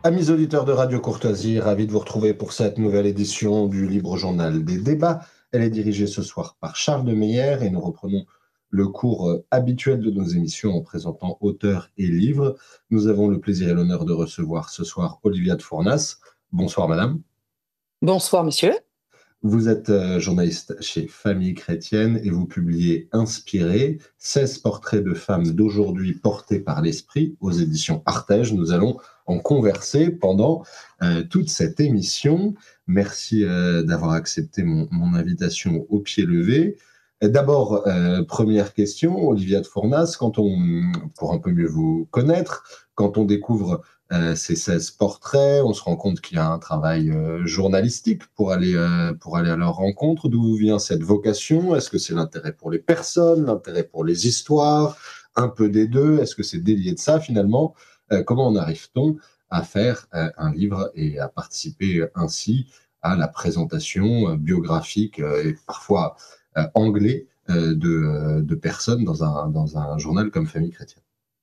Amis auditeurs de Radio Courtoisie, ravi de vous retrouver pour cette nouvelle édition du Libre Journal des débats. Elle est dirigée ce soir par Charles de Meyer et nous reprenons le cours habituel de nos émissions en présentant auteurs et livres. Nous avons le plaisir et l'honneur de recevoir ce soir Olivia de Fournas. Bonsoir madame. Bonsoir, monsieur. Vous êtes journaliste chez Famille Chrétienne et vous publiez Inspiré, 16 portraits de femmes d'aujourd'hui portés par l'esprit aux éditions Artege. Nous allons en converser pendant toute cette émission. Merci d'avoir accepté mon invitation au pied levé. D'abord, première question, Olivia de Fournas, pour un peu mieux vous connaître, quand on découvre ces 16 portraits, on se rend compte qu'il y a un travail journalistique pour aller à leur rencontre. D'où vient cette vocation? Est-ce que c'est l'intérêt pour les personnes, l'intérêt pour les histoires, un peu des deux? Est-ce que c'est délié de ça finalement? Comment en arrive-t-on à faire un livre et à participer ainsi à la présentation biographique et parfois anglais de personnes dans un journal comme Famille Chrétienne?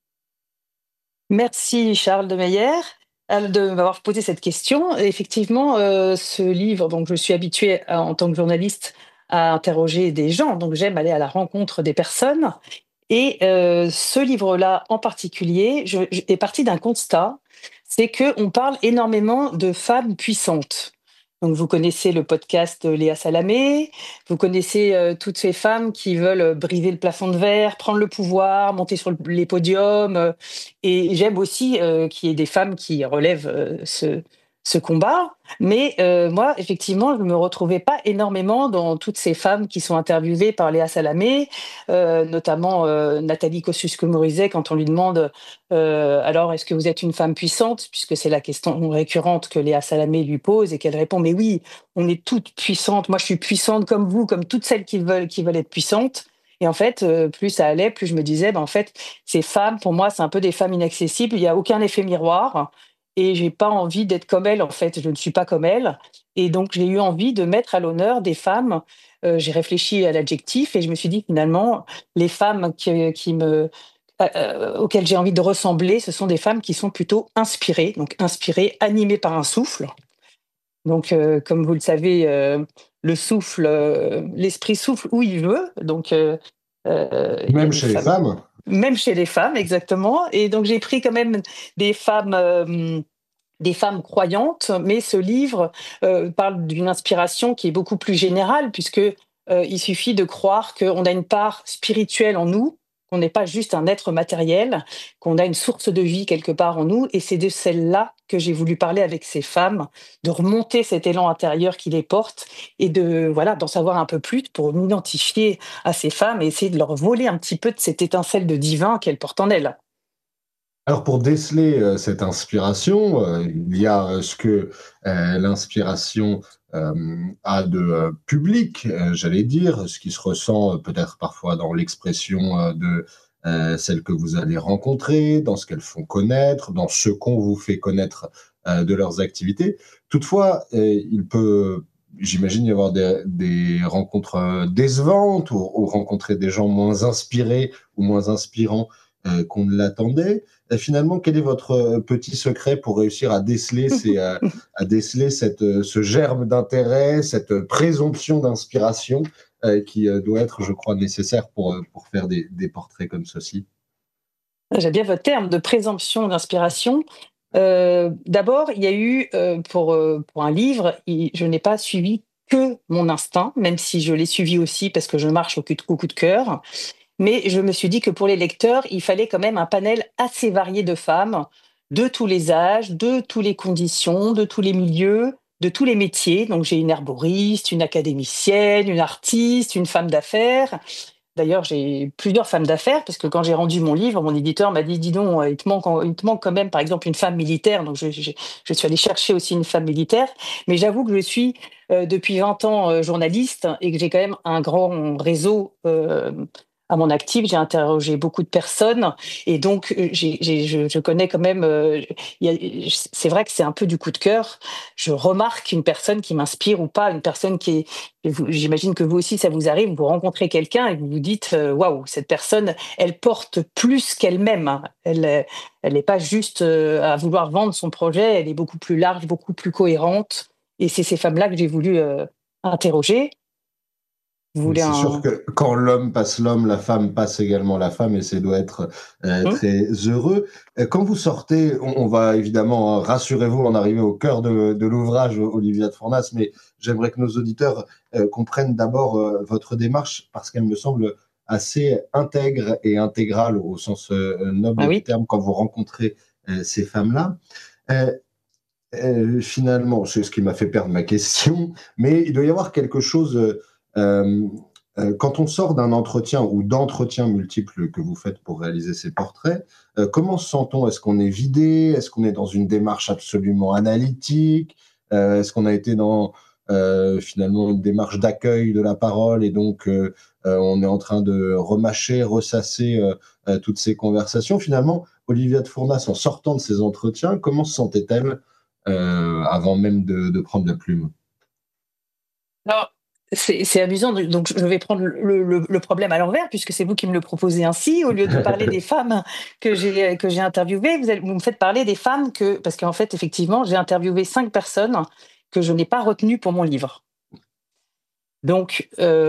Merci, Charles de Meyer, de m'avoir posé cette question. Effectivement, ce livre, donc je suis habituée, en tant que journaliste, à interroger des gens, donc j'aime aller à la rencontre des personnes. Et ce livre-là, en particulier, est parti d'un constat, c'est qu'on parle énormément de femmes puissantes. Donc vous connaissez le podcast de Léa Salamé, vous connaissez toutes ces femmes qui veulent briser le plafond de verre, prendre le pouvoir, monter sur les podiums. Et j'aime aussi qu'il y ait des femmes qui relèvent ce combat. Mais moi, effectivement, je ne me retrouvais pas énormément dans toutes ces femmes qui sont interviewées par Léa Salamé, notamment Nathalie Kosciusko-Morizet, quand on lui demande alors, est-ce que vous êtes une femme puissante, puisque c'est la question récurrente que Léa Salamé lui pose, et qu'elle répond mais oui, on est toutes puissantes. Moi, je suis puissante comme vous, comme toutes celles qui veulent être puissantes. Et en fait, plus ça allait, plus je me disais, en fait, ces femmes, pour moi, c'est un peu des femmes inaccessibles. Il n'y a aucun effet miroir. Et j'ai pas envie d'être comme elles, en fait. Je ne suis pas comme elles. Et donc, j'ai eu envie de mettre à l'honneur des femmes. J'ai réfléchi à l'adjectif et je me suis dit, finalement, les femmes auxquelles j'ai envie de ressembler, ce sont des femmes qui sont plutôt inspirées. Donc, inspirées, animées par un souffle. Donc, comme vous le savez, le souffle, l'esprit souffle où il veut. Donc, il y a Même des chez les femmes, femmes? même chez les femmes, exactement. Et donc, j'ai pris quand même des femmes, des femmes croyantes, mais ce livre parle d'une inspiration qui est beaucoup plus générale, puisque il suffit de croire qu'on a une part spirituelle en nous, qu'on n'est pas juste un être matériel, qu'on a une source de vie quelque part en nous, et c'est de celle-là que j'ai voulu parler avec ces femmes, de remonter cet élan intérieur qui les porte, et de voilà d'en savoir un peu plus pour m'identifier à ces femmes et essayer de leur voler un petit peu de cette étincelle de divin qu'elles portent en elles. Alors pour déceler cette inspiration, il y a ce que l'inspiration a de public, j'allais dire, ce qui se ressent peut-être parfois dans l'expression de celles que vous allez rencontrer, dans ce qu'elles font connaître, dans ce qu'on vous fait connaître de leurs activités. Toutefois, il peut, j'imagine, y avoir des rencontres décevantes ou rencontrer des gens moins inspirés ou moins inspirants qu'on ne l'attendait. Finalement, quel est votre petit secret pour réussir à déceler, ce germe d'intérêt, cette présomption d'inspiration qui doit être, je crois, nécessaire pour faire des portraits comme ceci? J'aime bien votre terme de présomption d'inspiration. D'abord, il y a eu, pour un livre, je n'ai pas suivi que mon instinct, même si je l'ai suivi aussi parce que je marche au coup de cœur. Mais je me suis dit que pour les lecteurs, il fallait quand même un panel assez varié de femmes, de tous les âges, de toutes les conditions, de tous les milieux, de tous les métiers. Donc j'ai une herboriste, une académicienne, une artiste, une femme d'affaires. D'ailleurs, j'ai plusieurs femmes d'affaires parce que quand j'ai rendu mon livre, mon éditeur m'a dit: «Dis donc, il te manque quand même, par exemple, une femme militaire». Donc je suis allée chercher aussi une femme militaire. Mais j'avoue que je suis, depuis 20 ans, journaliste et que j'ai quand même un grand réseau, à mon actif, j'ai interrogé beaucoup de personnes et donc je connais quand même, il y a c'est vrai que c'est un peu du coup de cœur. Je remarque une personne qui m'inspire ou pas, une personne qui est et vous j'imagine que vous aussi ça vous arrive, vous rencontrez quelqu'un et vous vous dites: «Waouh, cette personne, elle porte plus qu'elle-même, hein». Elle n'est pas juste, à vouloir vendre son projet, elle est beaucoup plus large, beaucoup plus cohérente et c'est ces femmes-là que j'ai voulu, interroger. Vous Mais voulez c'est sûr un que quand l'homme passe l'homme, la femme passe également la femme et c'est doit être, mmh? très heureux. Quand vous sortez, on va évidemment, hein, rassurez-vous, en arriver au cœur de l'ouvrage, Olivia de Fornas, mais j'aimerais que nos auditeurs, comprennent d'abord, votre démarche parce qu'elle me semble assez intègre et intégrale au sens, Ah noble du oui? terme quand vous rencontrez, ces femmes-là. Heu Finalement, c'est ce qui m'a fait perdre ma question, mais il doit y avoir quelque chose, quand on sort d'un entretien ou d'entretiens multiples que vous faites pour réaliser ces portraits, comment se sent-on? Est-ce qu'on est vidé? Est-ce qu'on est dans une démarche absolument analytique? Est-ce qu'on a été dans, finalement une démarche d'accueil de la parole et donc on est en train de remâcher, ressasser, toutes ces conversations? Finalement, Olivia de Fournas, en sortant de ces entretiens, comment se sentait-elle, avant même de prendre la plume? Alors, c'est amusant, donc je vais prendre le problème à l'envers puisque c'est vous qui me le proposez ainsi. Au lieu de parler des femmes que j'ai interviewées, vous me faites parler des femmes que parce qu'en fait, effectivement, j'ai interviewé 5 personnes que je n'ai pas retenues pour mon livre. Donc,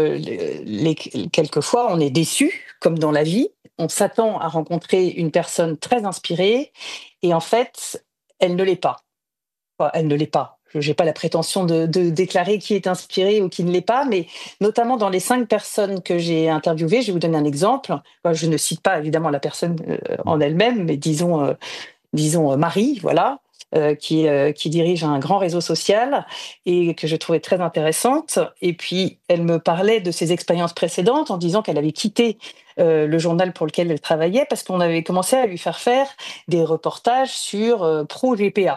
quelquefois, on est déçu, comme dans la vie. On s'attend à rencontrer une personne très inspirée et en fait, elle ne l'est pas. Enfin, elle ne l'est pas. Je n'ai pas la prétention de déclarer qui est inspiré ou qui ne l'est pas, mais notamment dans les 5 personnes que j'ai interviewées, je vais vous donner un exemple. Je ne cite pas évidemment la personne, en elle-même, mais disons, Marie, voilà, qui dirige un grand réseau social et que je trouvais très intéressante. Et puis, elle me parlait de ses expériences précédentes en disant qu'elle avait quitté, le journal pour lequel elle travaillait parce qu'on avait commencé à lui faire des reportages sur, pro-GPA.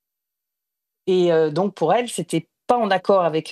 Et donc pour elle, c'était pas en accord avec,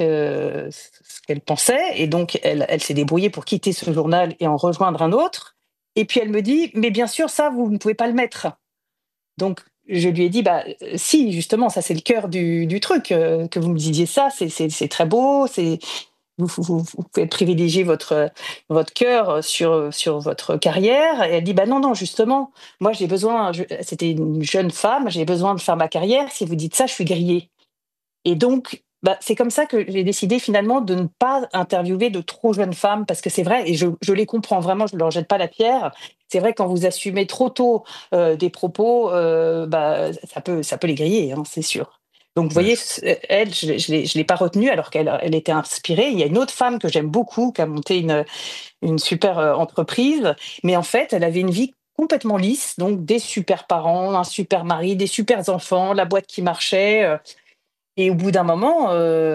ce qu'elle pensait et donc elle s'est débrouillée pour quitter ce journal et en rejoindre un autre et puis elle me dit: «Mais bien sûr, ça, vous ne pouvez pas le mettre». Donc je lui ai dit: «Bah, si, justement, ça, c'est le cœur du truc, que vous me disiez ça, c'est très beau, c'est vous pouvez privilégier votre cœur, sur votre carrière» et elle dit: «Bah, non, non, justement, moi, j'ai besoin» c'était une jeune femme: «J'ai besoin de faire ma carrière, si vous dites ça, je suis grillée». Et donc, bah, c'est comme ça que j'ai décidé finalement de ne pas interviewer de trop jeunes femmes parce que c'est vrai et je les comprends vraiment, je ne leur jette pas la pierre. C'est vrai quand vous assumez trop tôt, des propos, bah, ça peut les griller, hein, c'est sûr. Donc vous Ouais, voyez, elle, je l'ai pas retenue alors qu'elle était inspirée. Il y a une autre femme que j'aime beaucoup qui a monté une super, entreprise, mais en fait, elle avait une vie complètement lisse, donc des super parents, un super mari, des supers enfants, la boîte qui marchait, et au bout d'un moment,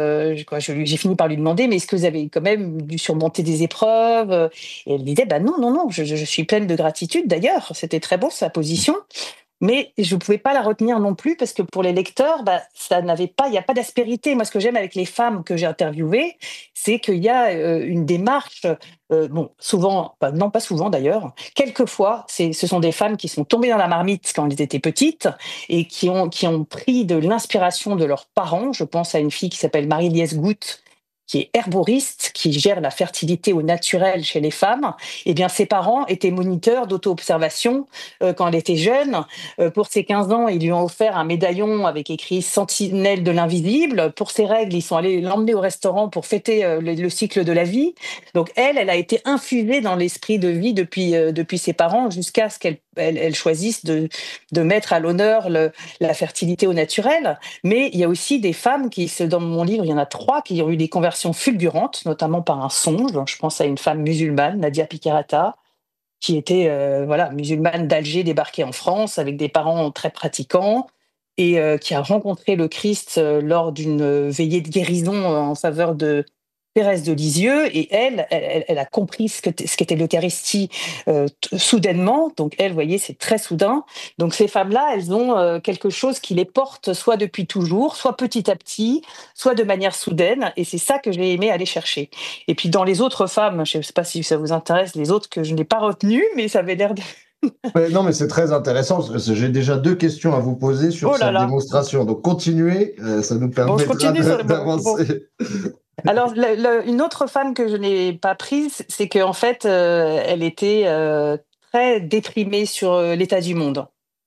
j'ai fini par lui demander: «Mais est-ce que vous avez quand même dû surmonter des épreuves?» Et elle disait: «Bah, non, non, non, je suis pleine de gratitude d'ailleurs, c'était très beau sa position». Mais je ne pouvais pas la retenir non plus parce que pour les lecteurs, bah, il y a pas d'aspérité. Moi, ce que j'aime avec les femmes que j'ai interviewées, c'est qu'il y a, une démarche, bon, souvent, bah, non, pas souvent d'ailleurs, quelquefois, ce sont des femmes qui sont tombées dans la marmite quand elles étaient petites et qui ont pris de l'inspiration de leurs parents. Je pense à une fille qui s'appelle Marie-Liesse Goutte, qui est herboriste, qui gère la fertilité au naturel chez les femmes. Eh bien, ses parents étaient moniteurs d'auto-observation, quand elle était jeune. Pour ses 15 ans, ils lui ont offert un médaillon avec écrit Sentinelle de l'invisible. Pour ses règles, ils sont allés l'emmener au restaurant pour fêter le cycle de la vie. Donc elle a été infusée dans l'esprit de vie depuis ses parents jusqu'à ce qu'elle choisisse de mettre à l'honneur la fertilité au naturel. Mais il y a aussi des femmes dans mon livre, il y en a 3 qui ont eu des conversions fulgurantes, notamment par un songe. Je pense à une femme musulmane, Nadia Pikarata, qui était voilà, musulmane d'Alger, débarquée en France avec des parents très pratiquants et qui a rencontré le Christ lors d'une veillée de guérison en faveur Thérèse de Lisieux, et elle a compris ce qu'était l'Eucharistie soudainement. Donc elle, vous voyez, c'est très soudain. Donc ces femmes-là, elles ont quelque chose qui les porte soit depuis toujours, soit petit à petit, soit de manière soudaine. Et c'est ça que j'ai aimé aller chercher. Et puis dans les autres femmes, je ne sais pas si ça vous intéresse, les autres que je n'ai pas retenues, mais ça avait l'air de... Ouais, non, mais c'est très intéressant. J'ai déjà 2 questions à vous poser sur Oh là cette là. démonstration. Donc, continuez, ça nous Bon, je permettra continue sur le... Bon. d'avancer. Alors, une autre femme que je n'ai pas prise, c'est qu'en fait, elle était très déprimée sur l'état du monde.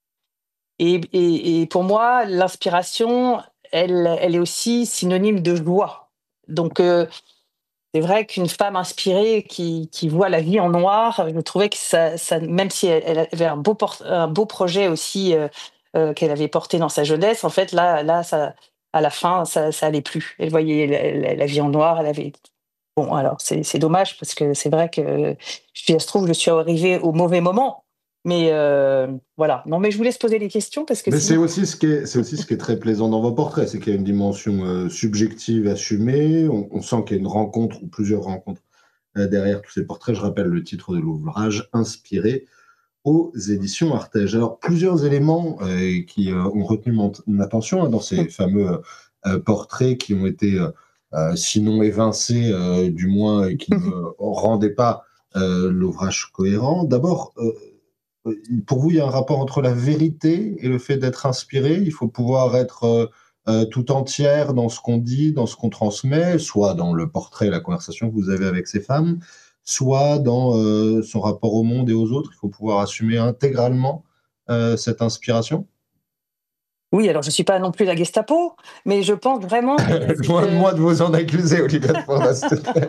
Et pour moi, l'inspiration, elle est aussi synonyme de joie. Donc, c'est vrai qu'une femme inspirée qui voit la vie en noir, je trouvais que même si elle avait un beau projet aussi qu'elle avait porté dans sa jeunesse, en fait, là ça, à la fin, ça allait plus. Elle voyait la vie en noir, elle avait... Bon, alors c'est dommage parce que c'est vrai que ça se trouve, je suis arrivée au mauvais moment. Mais voilà. Non, mais je vous laisse poser des questions parce que Mais sinon... c'est aussi ce qui est très plaisant dans vos portraits, c'est qu'il y a une dimension subjective assumée. On sent qu'il y a une rencontre ou plusieurs rencontres derrière tous ces portraits. Je rappelle le titre de l'ouvrage, Inspiré, aux éditions Artege. Alors, plusieurs éléments qui ont retenu mon attention dans ces fameux portraits qui ont été, sinon évincés, du moins, et qui ne rendaient pas l'ouvrage cohérent. D'abord, pour vous, il y a un rapport entre la vérité et le fait d'être inspiré. Il faut pouvoir être tout entière dans ce qu'on dit, dans ce qu'on transmet, soit dans le portrait, la conversation que vous avez avec ces femmes, soit dans son rapport au monde et aux autres. Il faut pouvoir assumer intégralement cette inspiration. Oui, alors je suis pas non plus la Gestapo, mais je pense vraiment qu'il y a Loin de moi de vous en accuser, Olivia de Forest.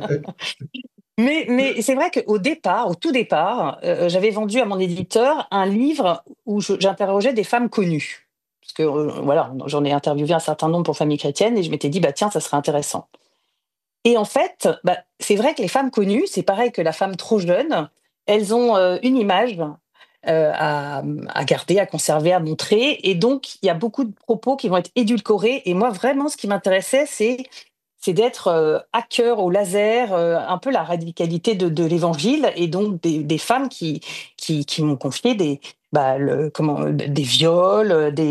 Mais c'est vrai qu'au départ, au tout départ, j'avais vendu à mon éditeur un livre où j'interrogeais des femmes connues. Parce que voilà, j'en ai interviewé un certain nombre pour Famille Chrétienne et je m'étais dit, bah tiens, ça serait intéressant. Et en fait, bah, c'est vrai que les femmes connues, c'est pareil que la femme trop jeune, elles ont une image à garder, à conserver, à montrer. Et donc, il y a beaucoup de propos qui vont être édulcorés. Et moi, vraiment, ce qui m'intéressait, c'est d'être à cœur au laser, un peu la radicalité de l'évangile, et donc des femmes qui m'ont confié des viols,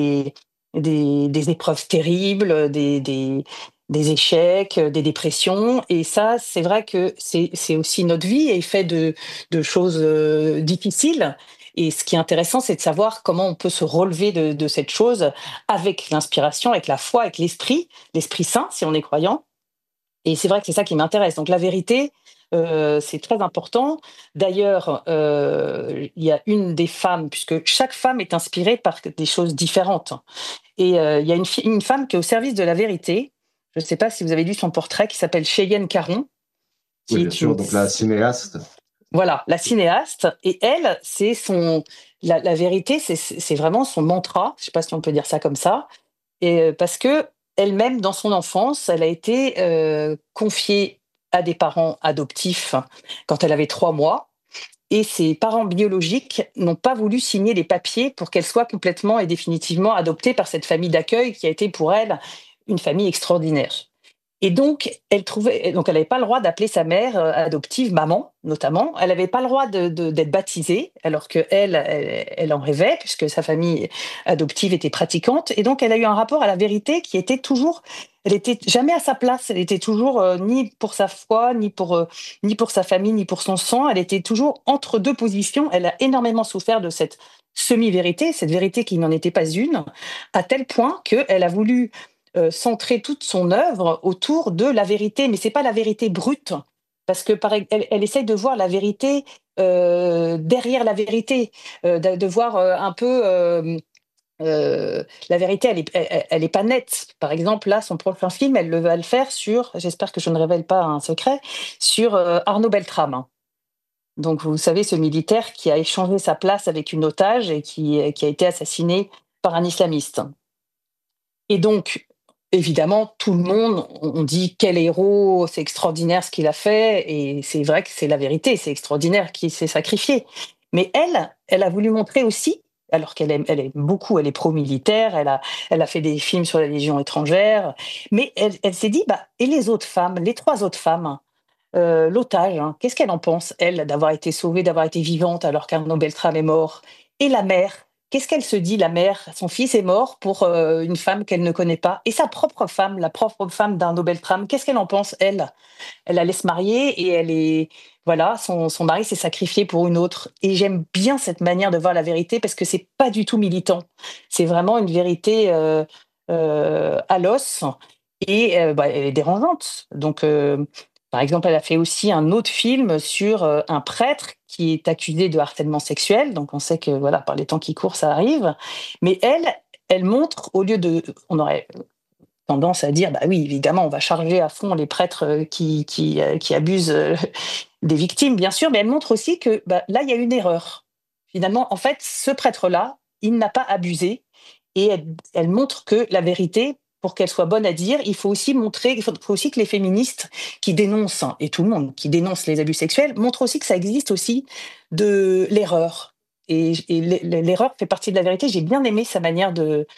des épreuves terribles, des échecs, des dépressions. Et ça, c'est vrai que c'est aussi notre vie est fait de choses difficiles. Et ce qui est intéressant, c'est de savoir comment on peut se relever de cette chose avec l'inspiration, avec la foi, avec l'Esprit Saint, si on est croyant. Et c'est vrai que c'est ça qui m'intéresse. Donc la vérité, c'est très important. D'ailleurs, il y a une des femmes, puisque chaque femme est inspirée par des choses différentes. Et il y a une femme qui est au service de la vérité. Je ne sais pas si vous avez lu son portrait, qui s'appelle Cheyenne Caron, Oui, qui bien est sûr. une... Donc, la cinéaste. Voilà, la cinéaste. Et elle, c'est son... La vérité, c'est vraiment son mantra. Je ne sais pas si on peut dire ça comme ça. Et parce que elle-même, dans son enfance, elle a été confiée à des parents adoptifs quand elle avait 3 mois. Et ses parents biologiques n'ont pas voulu signer les papiers pour qu'elle soit complètement et définitivement adoptée par cette famille d'accueil qui a été pour elle une famille extraordinaire. Et donc, elle n'avait pas le droit d'appeler sa mère adoptive maman, notamment. Elle n'avait pas le droit d'être baptisée, alors que elle en rêvait, puisque sa famille adoptive était pratiquante. Et donc, elle a eu un rapport à la vérité qui était toujours, elle était jamais à sa place. Elle était toujours ni pour sa foi, ni pour sa famille, ni pour son sang. Elle était toujours entre deux positions. Elle a énormément souffert de cette semi-vérité, cette vérité qui n'en était pas une, à tel point qu'elle a voulu centrer toute son œuvre autour de la vérité, mais c'est pas la vérité brute, parce que elle essaye de voir la vérité derrière la vérité, de voir un peu la vérité, elle est pas nette. Par exemple, là, son prochain film, elle va le faire sur, j'espère que je ne révèle pas un secret, sur Arnaud Beltrame. Donc, vous savez, ce militaire qui a échangé sa place avec une otage et qui a été assassiné par un islamiste. Et donc, évidemment, tout le monde, on dit quel héros, c'est extraordinaire ce qu'il a fait, et c'est vrai que c'est la vérité, c'est extraordinaire qu'il s'est sacrifié. Mais elle a voulu montrer aussi alors elle aime beaucoup, elle est pro-militaire, elle a fait des films sur la Légion étrangère, mais elle s'est dit, bah, et les autres femmes, les trois autres femmes, l'otage, hein, qu'est-ce qu'elle en pense, elle, d'avoir été sauvée, d'avoir été vivante alors qu'Arnaud Beltrame est mort? Et la mère, qu'est-ce qu'elle se dit, la mère? Son fils est mort pour une femme qu'elle ne connaît pas. Et sa propre femme, la propre femme d'Arnaud Beltrame, qu'est-ce qu'elle en pense, elle? Elle la laisse marier et elle est, voilà, son mari s'est sacrifié pour une autre. Et j'aime bien cette manière de voir la vérité parce que c'est pas du tout militant. C'est vraiment une vérité à l'os et bah, elle est dérangeante. Donc, par exemple, elle a fait aussi un autre film sur un prêtre qui est accusé de harcèlement sexuel. Donc, on sait que voilà, par les temps qui courent, ça arrive. Mais elle montre, au lieu de, on aurait tendance à dire, bah oui, évidemment, on va charger à fond les prêtres qui abusent des victimes, bien sûr, mais elle montre aussi que bah, là, il y a une erreur. Finalement, en fait, ce prêtre-là, il n'a pas abusé et elle montre que la vérité, pour qu'elle soit bonne à dire, il faut aussi montrer, faut aussi que les féministes qui dénoncent, hein, et tout le monde qui dénonce les abus sexuels, montrent aussi que ça existe aussi de l'erreur. Et l'erreur fait partie de la vérité. J'ai bien aimé sa manière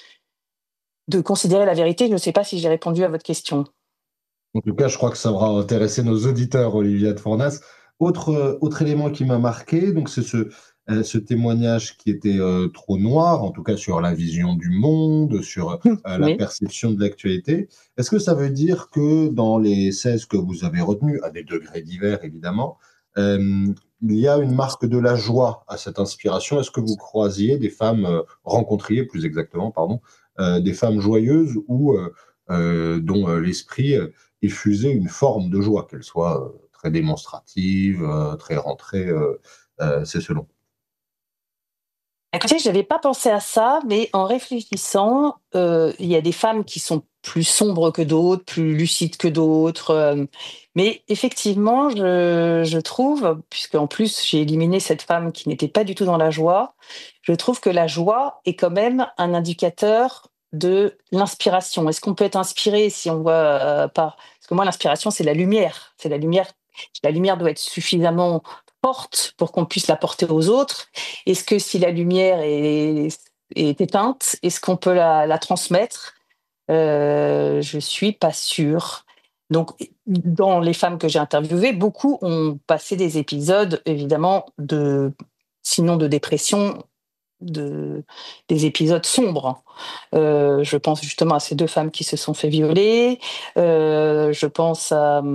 de considérer la vérité. Je ne sais pas si j'ai répondu à votre question. En tout cas, je crois que ça aura intéressé nos auditeurs, Olivia de Fornas. Autre élément qui m'a marqué, donc c'est ce témoignage qui était trop noir, en tout cas sur la vision du monde, sur la Oui. perception de l'actualité. Est-ce que ça veut dire que dans les 16 que vous avez retenus, à des degrés divers évidemment, il y a une marque de la joie à cette inspiration? Est-ce que vous croisiez des femmes, rencontriez plus exactement, pardon, des femmes joyeuses ou dont l'esprit effusait une forme de joie, qu'elle soit très démonstrative, très rentrée, c'est selon. Écoutez, je n'avais pas pensé à ça, mais en réfléchissant, il y a des femmes qui sont plus sombres que d'autres, plus lucides que d'autres. Mais effectivement, je trouve, puisqu'en plus j'ai éliminé cette femme qui n'était pas du tout dans la joie, je trouve que la joie est quand même un indicateur de l'inspiration. Est-ce qu'on peut être inspiré si on voit pas? Parce que moi, l'inspiration, c'est la lumière. C'est la lumière. La lumière doit être suffisamment forte pour qu'on puisse la porter aux autres. Est-ce que si la lumière est éteinte, est-ce qu'on peut la transmettre? Je suis pas sûre. Donc, dans les femmes que j'ai interviewées, beaucoup ont passé des épisodes, évidemment, sinon de dépression, de, des épisodes sombres. Je pense justement à ces deux femmes qui se sont fait violer. Je pense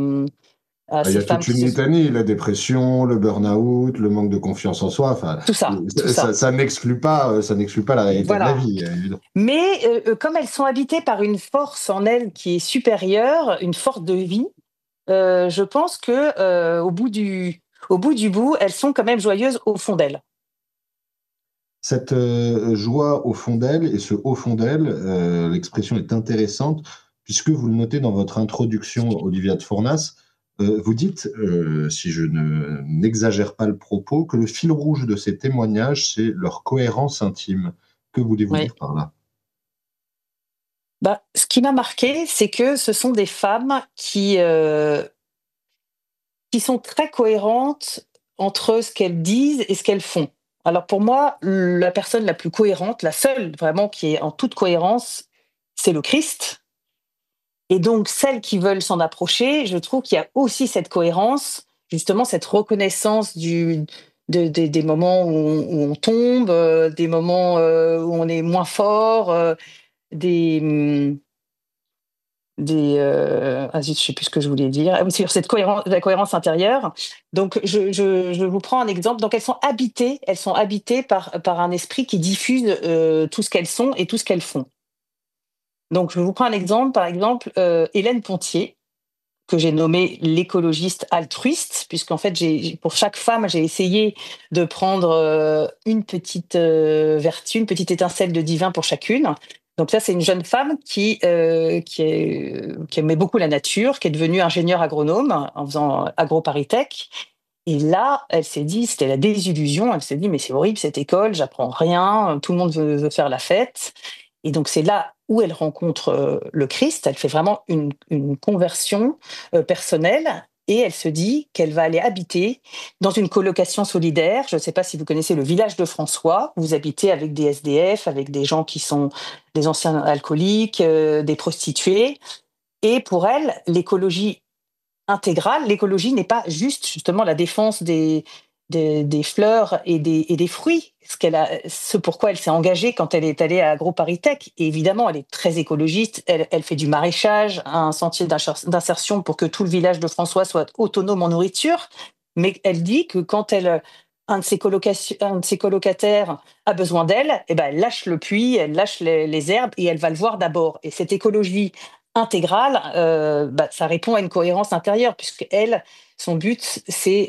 à Ah, il y ces a femmes toute qui une se... litanie, la dépression, le burn-out, le manque de confiance en soi. Enfin, Tout ça, tout ça. ça n'exclut pas la réalité de la Voilà. vie, évidemment. Mais comme elles sont habitées par une force en elles qui est supérieure, une force de vie, je pense que au bout du bout, elles sont quand même joyeuses au fond d'elles. Cette joie au fond d'elle et ce au fond d'elle, l'expression est intéressante puisque vous le notez dans votre introduction, Olivia de Fornas, vous dites, si je n'exagère pas le propos, que le fil rouge de ces témoignages, c'est leur cohérence intime. Que voulez-vous Oui. dire par là? Bah, ce qui m'a marqué, c'est que ce sont des femmes qui sont très cohérentes entre ce qu'elles disent et ce qu'elles font. Alors pour moi, la personne la plus cohérente, la seule vraiment qui est en toute cohérence, c'est le Christ. Et donc, celles qui veulent s'en approcher, je trouve qu'il y a aussi cette cohérence, justement cette reconnaissance des moments où on tombe, des moments où on est moins fort, des, ah zut, je sais plus ce que je voulais dire. Ah oui, sur cette cohérence, la cohérence intérieure. Donc, je vous prends un exemple. Donc, elles sont habitées par un esprit qui diffuse tout ce qu'elles sont et tout ce qu'elles font. Donc, je vous prends un exemple. Par exemple, Hélène Pontier, que j'ai nommée l'écologiste altruiste, puisqu'en fait, pour chaque femme, j'ai essayé de prendre une petite vertu, une petite étincelle de divin pour chacune. Donc ça, c'est une jeune femme qui aimait beaucoup la nature, qui est devenue ingénieure agronome en faisant AgroParisTech. Et là, elle s'est dit, c'était la désillusion, elle s'est dit, mais c'est horrible cette école, j'apprends rien, tout le monde veut faire la fête. Et donc c'est là où elle rencontre le Christ, elle fait vraiment une conversion personnelle et elle se dit qu'elle va aller habiter dans une colocation solidaire. Je ne sais pas si vous connaissez le village de François. Vous habitez avec des SDF, avec des gens qui sont des anciens alcooliques, des prostituées. Et pour elle, l'écologie intégrale, l'écologie n'est pas juste justement la défense des fleurs et des fruits, ce pourquoi elle s'est engagée quand elle est allée à AgroParisTech. Et évidemment, elle est très écologiste, elle fait du maraîchage, un sentier d'insertion pour que tout le village de François soit autonome en nourriture. Mais elle dit que quand un de ses colocataires a besoin d'elle, eh ben, elle lâche le puits, elle lâche les herbes et elle va le voir d'abord. Et cette écologie intégrale, ça répond à une cohérence intérieure, puisque elle, son but, c'est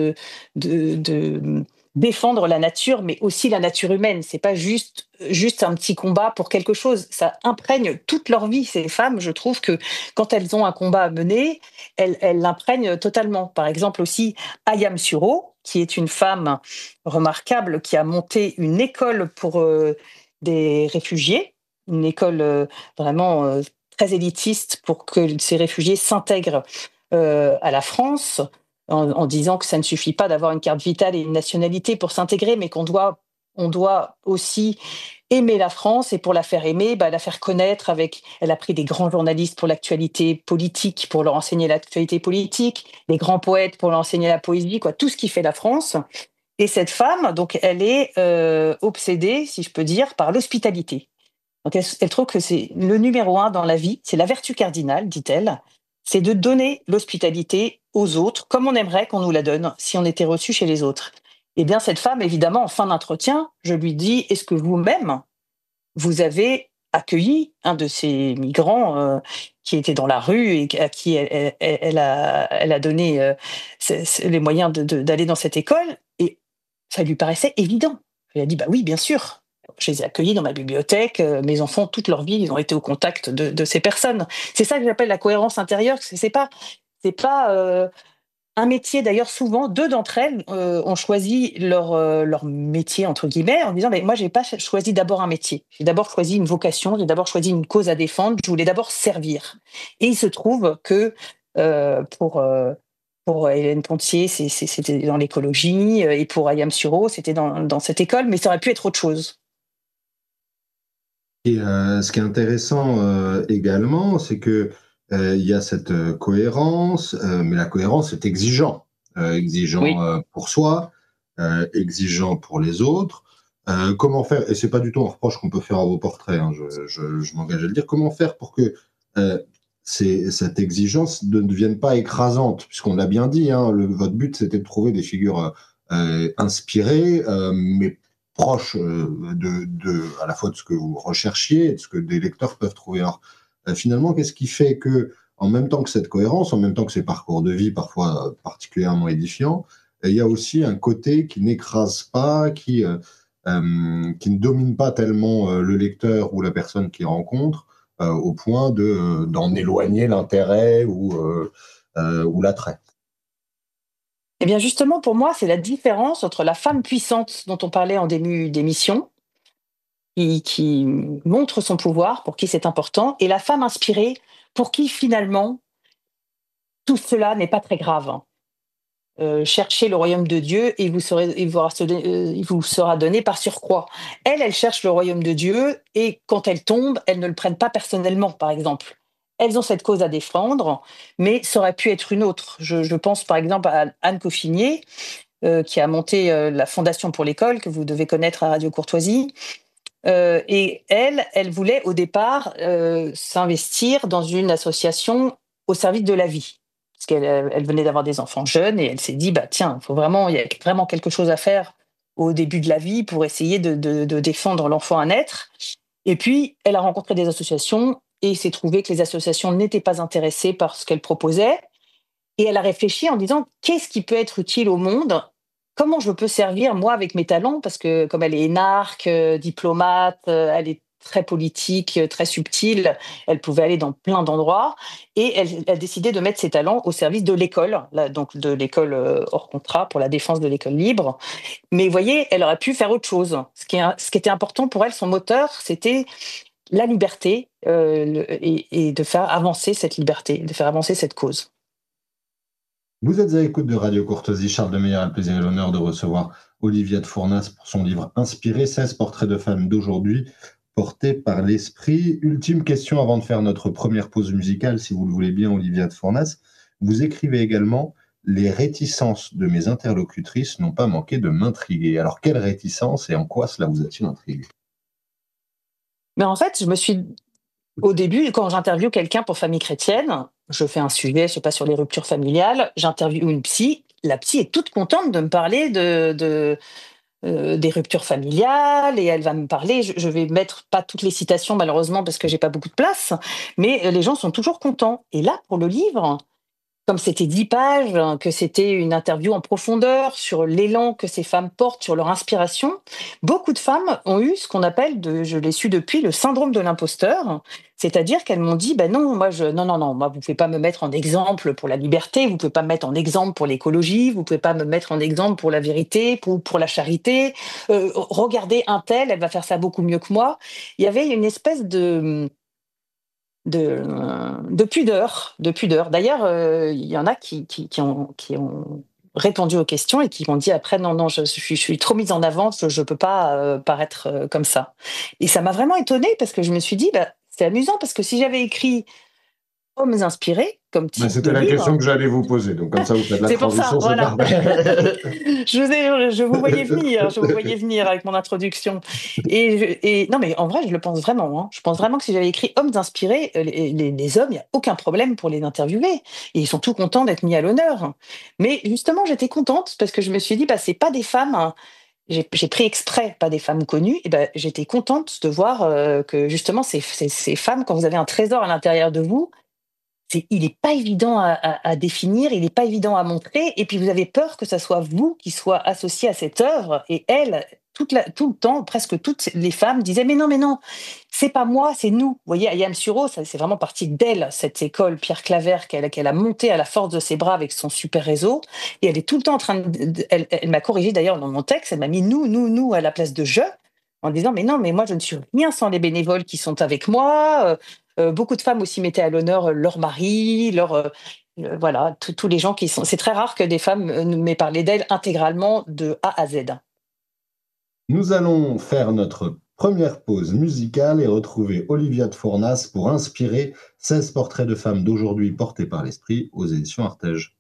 de défendre la nature, mais aussi la nature humaine. C'est pas juste un petit combat pour quelque chose. Ça imprègne toute leur vie. Ces femmes, je trouve que quand elles ont un combat à mener, elles l'imprègnent totalement. Par exemple aussi, Ayam Suro, qui est une femme remarquable, qui a monté une école pour des réfugiés, une école vraiment très élitiste pour que ces réfugiés s'intègrent à la France, en disant que ça ne suffit pas d'avoir une carte vitale et une nationalité pour s'intégrer, mais on doit aussi aimer la France, et pour la faire aimer, la faire connaître avec. Elle a pris des grands journalistes pour l'actualité politique, pour leur enseigner l'actualité politique, des grands poètes pour leur enseigner la poésie, quoi, tout ce qui fait la France. Et cette femme, donc, elle est obsédée, si je peux dire, par l'hospitalité. Donc elle trouve que c'est le numéro un dans la vie, c'est la vertu cardinale, dit-elle, c'est de donner l'hospitalité aux autres comme on aimerait qu'on nous la donne si on était reçu chez les autres. Eh bien, cette femme, évidemment, en fin d'entretien, je lui dis, est-ce que vous-même, vous avez accueilli un de ces migrants qui était dans la rue et à qui elle a donné les moyens d'aller dans cette école? Et ça lui paraissait évident. Elle a dit, bah oui, bien sûr. Je les ai accueillis dans ma bibliothèque. Mes enfants, toute leur vie, ils ont été au contact de ces personnes. C'est ça que j'appelle la cohérence intérieure. C'est pas un métier. D'ailleurs, souvent, deux d'entre elles ont choisi leur métier, entre guillemets, en disant, mais moi, j'ai pas choisi d'abord un métier. J'ai d'abord choisi une vocation, j'ai d'abord choisi une cause à défendre. Je voulais d'abord servir. Et il se trouve que euh, pour... euh, pour Hélène Pontier, c'était dans l'écologie, et pour Ayam Suro, c'était dans cette école, mais ça aurait pu être autre chose. Et ce qui est intéressant également, c'est que il y a cette cohérence, mais la cohérence est exigeant, exigeant Oui. pour soi, exigeant pour les autres. Comment faire, et c'est pas du tout un reproche qu'on peut faire à vos portraits, hein, je m'engage à le dire, comment faire pour que euh, cette exigence ne devienne pas écrasante, puisqu'on l'a bien dit, hein, votre but c'était de trouver des figures inspirées, mais proche à la fois de ce que vous recherchiez et de ce que des lecteurs peuvent trouver. Alors, finalement, qu'est-ce qui fait que, en même temps que cette cohérence, en même temps que ces parcours de vie parfois particulièrement édifiants, il y a aussi un côté qui n'écrase pas, qui ne domine pas tellement le lecteur ou la personne qu'il rencontre, au point d'en éloigner l'intérêt ou l'attrait. Eh bien, justement, pour moi, c'est la différence entre la femme puissante dont on parlait en début d'émission, qui montre son pouvoir, pour qui c'est important, et la femme inspirée, pour qui finalement tout cela n'est pas très grave, hein. Cherchez le royaume de Dieu et il vous sera donné par surcroît. Elle cherche le royaume de Dieu, et quand elles tombent, elles ne le prennent pas personnellement, par exemple. Elles ont cette cause à défendre, mais ça aurait pu être une autre. Je pense par exemple à Anne Coffinier, qui a monté la Fondation pour l'école, que vous devez connaître à Radio Courtoisie. Et elle voulait au départ s'investir dans une association au service de la vie. Parce elle venait d'avoir des enfants jeunes, et elle s'est dit, bah tiens, il y a vraiment quelque chose à faire au début de la vie pour essayer de défendre l'enfant à naître. Et puis, elle a rencontré des associations, et il s'est trouvé que les associations n'étaient pas intéressées par ce qu'elle proposait. Et elle a réfléchi en disant, qu'est-ce qui peut être utile au monde? Comment je peux servir, moi, avec mes talents? Parce que comme elle est énarque, diplomate, elle est très politique, très subtile, elle pouvait aller dans plein d'endroits. Et elle a décidé de mettre ses talents au service de l'école, donc de l'école hors contrat, pour la défense de l'école libre. Mais vous voyez, elle aurait pu faire autre chose. Ce qui était important pour elle, son moteur, c'était la liberté, et de faire avancer cette liberté, de faire avancer cette cause. Vous êtes à l'écoute de Radio Courtoisie. Charles de Meyer a le plaisir et l'honneur de recevoir Olivia de Fournas pour son livre Inspiré, 16 portraits de femmes d'aujourd'hui, portés par l'esprit. Ultime question avant de faire notre première pause musicale, si vous le voulez bien, Olivia de Fournas. Vous écrivez également: les réticences de mes interlocutrices n'ont pas manqué de m'intriguer. Alors, quelles réticences et en quoi cela vous a-t-il intrigué? Mais en fait, je me suis au début, quand j'interviewe quelqu'un pour Famille Chrétienne, je fais un sujet, je sais pas, sur les ruptures familiales, j'interviewe une psy, la psy est toute contente de me parler des ruptures familiales et elle va me parler, je vais mettre pas toutes les citations malheureusement parce que j'ai pas beaucoup de place, mais les gens sont toujours contents. Et là, pour le livre, comme c'était 10 pages, que c'était une interview en profondeur sur l'élan que ces femmes portent, sur leur inspiration, beaucoup de femmes ont eu ce qu'on appelle, je l'ai su depuis, le syndrome de l'imposteur. C'est-à-dire qu'elles m'ont dit, ben non, non, non, non, moi, vous pouvez pas me mettre en exemple pour la liberté, vous pouvez pas me mettre en exemple pour l'écologie, vous pouvez pas me mettre en exemple pour la vérité, pour la charité. Regardez un tel, elle va faire ça beaucoup mieux que moi. Il y avait une espèce de pudeur, de pudeur. D'ailleurs, il y en a qui ont répondu aux questions et qui m'ont dit après: «Non, non, je suis trop mise en avant, je peux pas, paraître, comme ça». Et ça m'a vraiment étonnée parce que je me suis dit: «Bah, c'est amusant parce que si j'avais écrit "Hommes inspirés" comme Ben, titre de c'était la question livre». que j'allais vous poser. Donc, comme ça, vous faites la C'est pour ça, transition, c'est voilà. parfait. Je vous voyais venir, je vous voyais venir avec mon introduction. Et non, mais en vrai, je le pense vraiment, hein. Je pense vraiment que si j'avais écrit hommes inspirés, les hommes, il y a aucun problème pour les interviewer et ils sont tout contents d'être mis à l'honneur. Mais justement, j'étais contente parce que je me suis dit: «Bah, c'est pas des femmes», hein, j'ai pris exprès, pas des femmes connues et ben j'étais contente de voir, que justement ces femmes, quand vous avez un trésor à l'intérieur de vous, il n'est pas évident à définir, il n'est pas évident à montrer, et puis vous avez peur que ça soit vous qui soit associé à cette œuvre. Et elle, tout le temps, presque toutes les femmes disaient: mais non, c'est pas moi, c'est nous. Vous voyez, Ayam Suro, ça c'est vraiment parti d'elle, cette école Pierre Claver qu'elle a montée à la force de ses bras avec son super réseau. Et elle est tout le temps en train elle m'a corrigé d'ailleurs dans mon texte, elle m'a mis nous à la place de je, en disant: mais non, mais moi je ne suis rien sans les bénévoles qui sont avec moi. Beaucoup de femmes aussi mettaient à l'honneur leur mari, voilà, tous les gens qui sont. C'est très rare que des femmes m'aient parlé d'elles intégralement de A à Z. Nous allons faire notre première pause musicale et retrouver Olivia de Fournas pour Inspirer, 16 portraits de femmes d'aujourd'hui portés par l'esprit aux éditions Artege.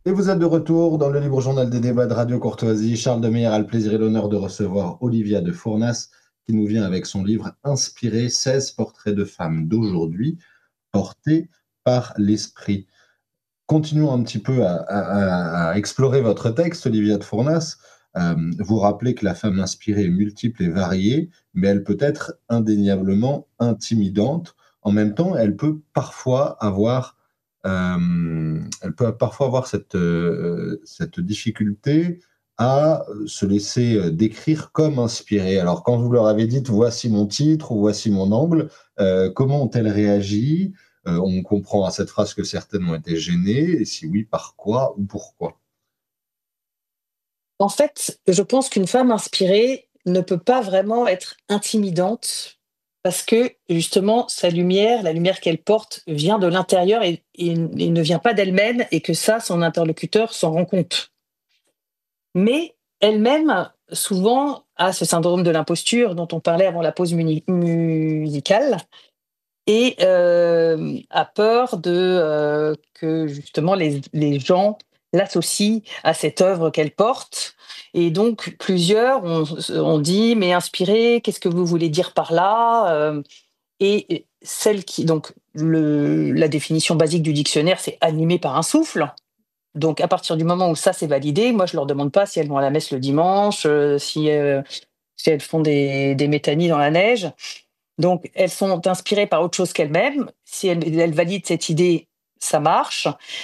Et vous êtes de retour dans le libre journal des débats de Radio Courtoisie. Charles de Meyer a le plaisir et l'honneur de recevoir Olivia de Fournas, qui nous vient avec son livre Inspiré, 16 portraits de femmes d'aujourd'hui, portés par l'esprit. Continuons un petit peu à explorer votre texte, Olivia de Fournas. Vous rappelez que la femme inspirée est multiple et variée, mais elle peut être indéniablement intimidante. En même temps, elle peut parfois avoir cette difficulté à se laisser décrire comme inspirée. Alors, quand vous leur avez dit voici mon titre ou voici mon angle, comment ont-elles réagi? On comprend à cette phrase que certaines ont été gênées, et si oui, par quoi ou pourquoi? En fait, je pense qu'une femme inspirée ne peut pas vraiment être intimidante parce que justement, sa lumière, la lumière qu'elle porte, vient de l'intérieur et ne vient pas d'elle-même et que ça, son interlocuteur s'en rend compte. Mais elle-même, souvent, a ce syndrome de l'imposture dont on parlait avant la pause musicale et a peur que justement les gens l'associent à cette œuvre qu'elle porte et donc plusieurs ont dit: «Mais inspiré, qu'est-ce que vous voulez dire par là?» Et celle qui donc le la définition basique du dictionnaire, c'est animé par un souffle. Donc à partir du moment où ça, c'est validé, moi je leur demande pas si elles vont à la messe le dimanche, si elles font des métanies dans la neige. Donc, elles sont inspirées par autre chose qu'elles-mêmes. Si elles valident cette idée, ça marche.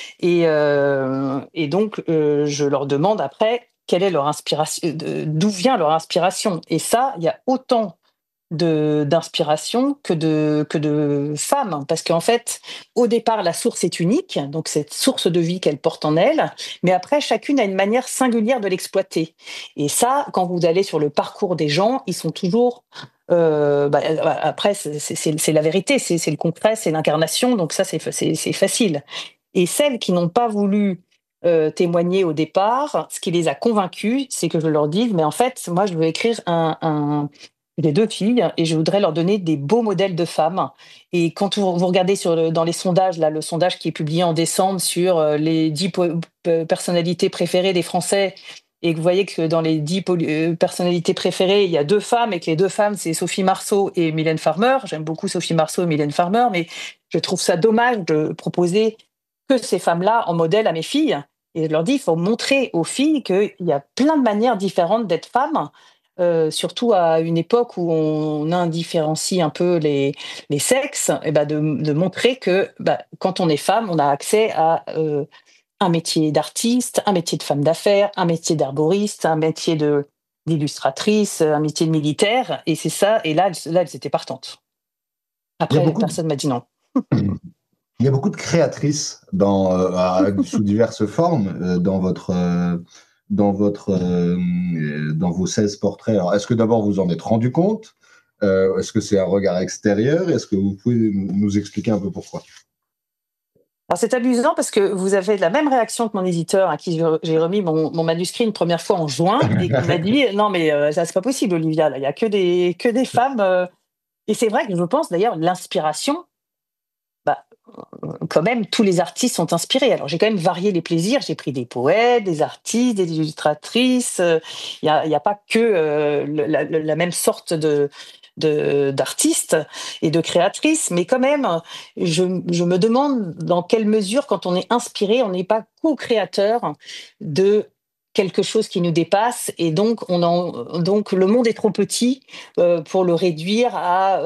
Et donc, je leur demande après quelle est leur inspiration, d'où vient leur inspiration. Et ça, il y a autant d'inspiration que de femmes. Parce qu'en fait, au départ, la source est unique, donc cette source de vie qu'elle porte en elle. Mais après, chacune a une manière singulière de l'exploiter. Et ça, quand vous allez sur le parcours des gens, ils sont toujours après, c'est la vérité, c'est le concret, c'est l'incarnation, donc ça, c'est facile. Et celles qui n'ont pas voulu témoigner au départ, ce qui les a convaincues, c'est que je leur dise, mais en fait, moi, je veux écrire j'ai deux filles et je voudrais leur donner des beaux modèles de femmes. Et quand vous regardez dans les sondages, là, le sondage qui est publié en décembre sur les 10 personnalités préférées des Français, et que vous voyez que dans les 10 personnalités préférées, il y a deux femmes, et que les deux femmes, c'est Sophie Marceau et Mylène Farmer. J'aime beaucoup Sophie Marceau et Mylène Farmer, mais je trouve ça dommage de proposer que ces femmes-là en modèle à mes filles. Et je leur dis, il faut montrer aux filles qu'il y a plein de manières différentes d'être femme, surtout à une époque où on indifférencie un peu les sexes, et ben de montrer que quand on est femme, on a accès à un métier d'artiste, un métier de femme d'affaires, un métier d'herboriste, un métier d'illustratrice, un métier de militaire, et c'est ça. Et là, elles étaient partantes. Il y a Après, beaucoup de, personne m'a dit non. il y a beaucoup de créatrices sous diverses formes dans vos 16 portraits. Alors, est-ce que d'abord vous en êtes rendu compte? Est-ce que c'est un regard extérieur? Est-ce que vous pouvez nous expliquer un peu pourquoi? Alors c'est amusant parce que vous avez la même réaction que mon éditeur à qui j'ai remis mon manuscrit une première fois en juin et qui m'a dit: «Non mais ça c'est pas possible Olivia, là, il y a que des femmes», et c'est vrai que je pense d'ailleurs l'inspiration, bah, quand même tous les artistes sont inspirés. Alors j'ai quand même varié les plaisirs, j'ai pris des poètes, des artistes, des illustratrices, il y a pas que, la même sorte d'artistes et de créatrices, mais quand même, je me demande dans quelle mesure, quand on est inspiré, on n'est pas co-créateur de quelque chose qui nous dépasse et donc le monde est trop petit, pour le réduire à,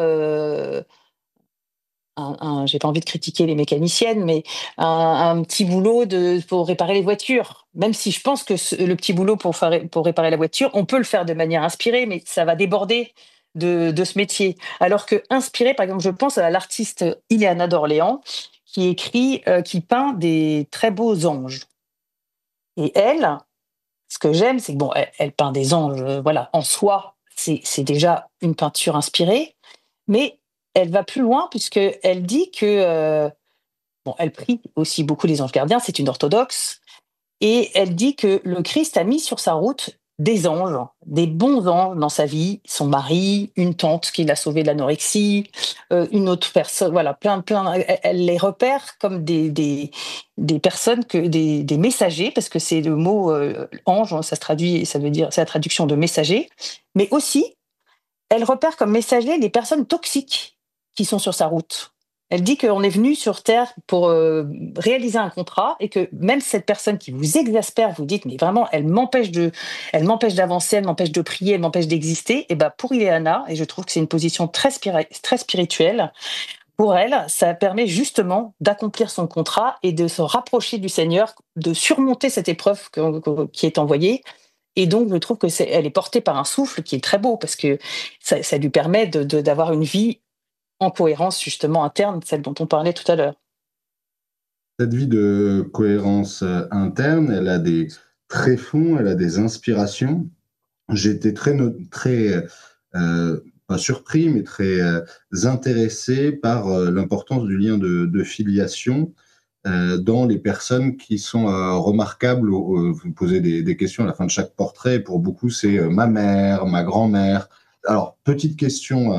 j'ai pas envie de critiquer les mécaniciennes, mais un petit boulot pour réparer les voitures. Même si je pense que le petit boulot pour réparer la voiture, on peut le faire de manière inspirée, mais ça va déborder de ce métier. Alors que inspiré, par exemple, je pense à l'artiste Ileana d'Orléans, qui peint des très beaux anges. Et elle, ce que j'aime, c'est que bon, elle peint des anges, voilà, en soi, c'est déjà une peinture inspirée, mais elle va plus loin puisqu'elle dit que, bon, elle prie aussi beaucoup les anges gardiens, c'est une orthodoxe, et elle dit que le Christ a mis sur sa route des anges, des bons anges dans sa vie, son mari, une tante qui l'a sauvé de l'anorexie, une autre personne, voilà, plein. Elle les repère comme des personnes des messagers, parce que c'est le mot ange, hein, ça se traduit, ça veut dire, c'est la traduction de messager, mais aussi elle repère comme messagers les personnes toxiques qui sont sur sa route. Elle dit qu'on est venu sur Terre pour réaliser un contrat et que même cette personne qui vous exaspère, vous dites, mais vraiment, elle m'empêche d'avancer, elle m'empêche de prier, elle m'empêche d'exister. Et ben pour Ileana, et je trouve que c'est une position très spirituelle, pour elle, ça permet justement d'accomplir son contrat et de se rapprocher du Seigneur, de surmonter cette épreuve qui est envoyée. Et donc, je trouve que elle est portée par un souffle qui est très beau parce que ça lui permet d'avoir une vie en cohérence justement interne, celle dont on parlait tout à l'heure. Cette vie de cohérence interne, elle a des tréfonds, elle a des inspirations. J'ai été très pas surpris, mais très intéressé par l'importance du lien de filiation dans les personnes qui sont remarquables. Vous posez des questions à la fin de chaque portrait. Pour beaucoup, c'est ma mère, ma grand-mère. Alors, petite question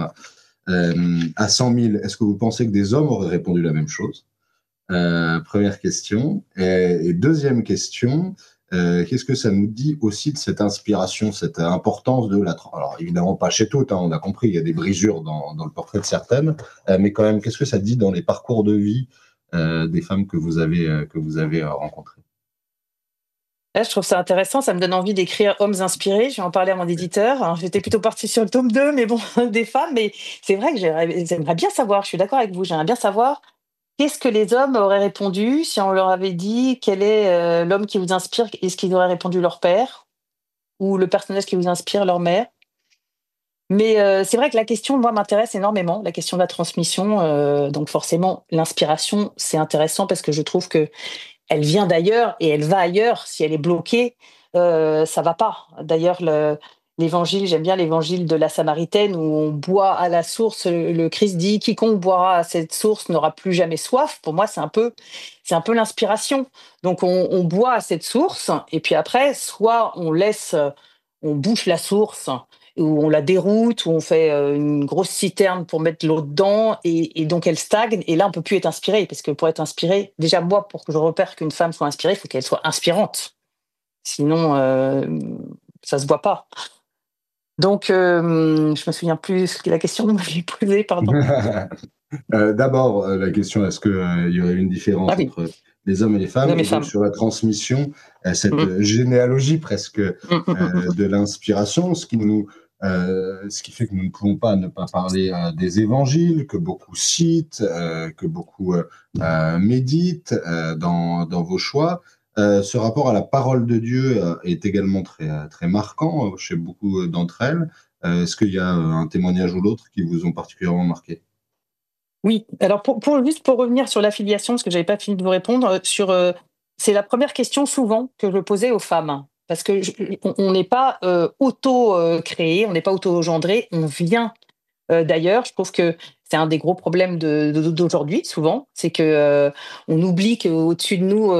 à 100 000. Est-ce que vous pensez que des hommes auraient répondu la même chose? Première question. Et deuxième question, qu'est-ce que ça nous dit aussi de cette inspiration, cette importance de la... Alors, évidemment, pas chez toutes, hein, on a compris, il y a des brisures dans le portrait de certaines, mais quand même, qu'est-ce que ça dit dans les parcours de vie des femmes que vous avez rencontrées? Là, je trouve ça intéressant, ça me donne envie d'écrire Hommes inspirés. Je vais en parler à mon éditeur. Alors, j'étais plutôt partie sur le tome 2, mais bon, des femmes. Mais c'est vrai que j'aimerais bien savoir, je suis d'accord avec vous, j'aimerais bien savoir qu'est-ce que les hommes auraient répondu si on leur avait dit quel est l'homme qui vous inspire. Est-ce qu'ils auraient répondu leur père ou le personnage qui vous inspire leur mère? Mais c'est vrai que la question, moi, m'intéresse énormément, la question de la transmission. Donc forcément, l'inspiration, c'est intéressant parce que je trouve que elle vient d'ailleurs et elle va ailleurs. Si elle est bloquée, ça va pas. D'ailleurs, l'évangile, j'aime bien l'évangile de la Samaritaine où on boit à la source. Le Christ dit: quiconque boira à cette source n'aura plus jamais soif. Pour moi, c'est un peu l'inspiration. Donc, on boit à cette source et puis après, soit on laisse, on bouche la source ou on la déroute, ou on fait une grosse citerne pour mettre l'eau dedans, et donc elle stagne, et là on peut plus être inspiré, parce que pour être inspiré, déjà moi, pour que je repère qu'une femme soit inspirée, il faut qu'elle soit inspirante. Sinon, ça se voit pas. Donc, je me souviens plus ce que la question que vous m'aviez posée, pardon. D'abord, la question, est-ce qu'il y aurait une Ah différence oui, entre les hommes et les femmes? hommes et Et donc, femmes. sur la transmission, cette Mm. généalogie presque Mm. de l'inspiration, ce qui fait que nous ne pouvons pas ne pas parler des évangiles, que beaucoup citent, que beaucoup méditent dans vos choix. Ce rapport à la parole de Dieu est également très marquant chez beaucoup d'entre elles. Est-ce qu'il y a un témoignage ou l'autre qui vous ont particulièrement marqué? Oui, alors juste pour revenir sur l'affiliation, parce que j'avais pas fini de vous répondre, c'est la première question souvent que je posais aux femmes. Parce que on n'est pas auto-créé, on n'est pas auto-engendré, on vient d'ailleurs. Je trouve que c'est un des gros problèmes d'aujourd'hui, souvent, c'est que on oublie qu'au-dessus de nous,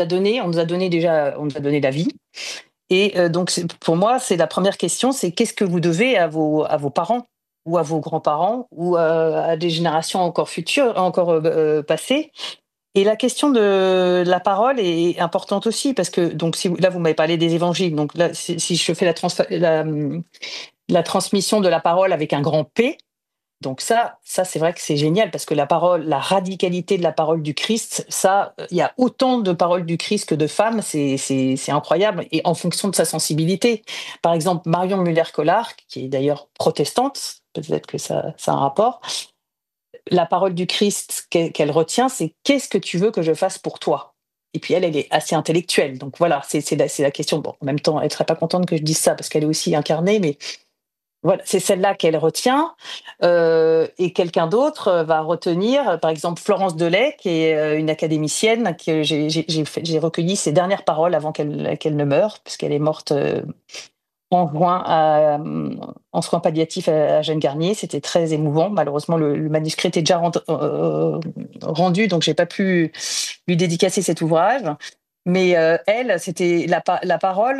on nous a donné la vie. Et donc, pour moi, c'est la première question, c'est qu'est-ce que vous devez à vos parents ou à vos grands-parents ou à des générations encore futures, encore passées. Et la question de la parole est importante aussi parce que donc si là vous m'avez parlé des évangiles, donc là si je fais la transmission de la parole avec un grand P, donc ça c'est vrai que c'est génial parce que la parole, la radicalité de la parole du Christ, ça, il y a autant de paroles du Christ que de femmes, c'est incroyable, et en fonction de sa sensibilité. Par exemple, Marion Muller-Collard, qui est d'ailleurs protestante, peut-être que ça a un rapport, la parole du Christ qu'elle retient, c'est: «Qu'est-ce que tu veux que je fasse pour toi?» Et puis elle est assez intellectuelle, donc voilà, c'est la question. Bon, en même temps, elle serait pas contente que je dise ça parce qu'elle est aussi incarnée, mais voilà, c'est celle-là qu'elle retient, et quelqu'un d'autre va retenir, par exemple, Florence Delay, qui est une académicienne, que j'ai recueilli ses dernières paroles avant qu'elle ne meure, puisqu'elle est morte en soins palliatifs à Jeanne Garnier. C'était très émouvant. Malheureusement, le manuscrit était déjà rendu, donc j'ai pas pu lui dédicacer cet ouvrage. Mais elle, c'était la parole.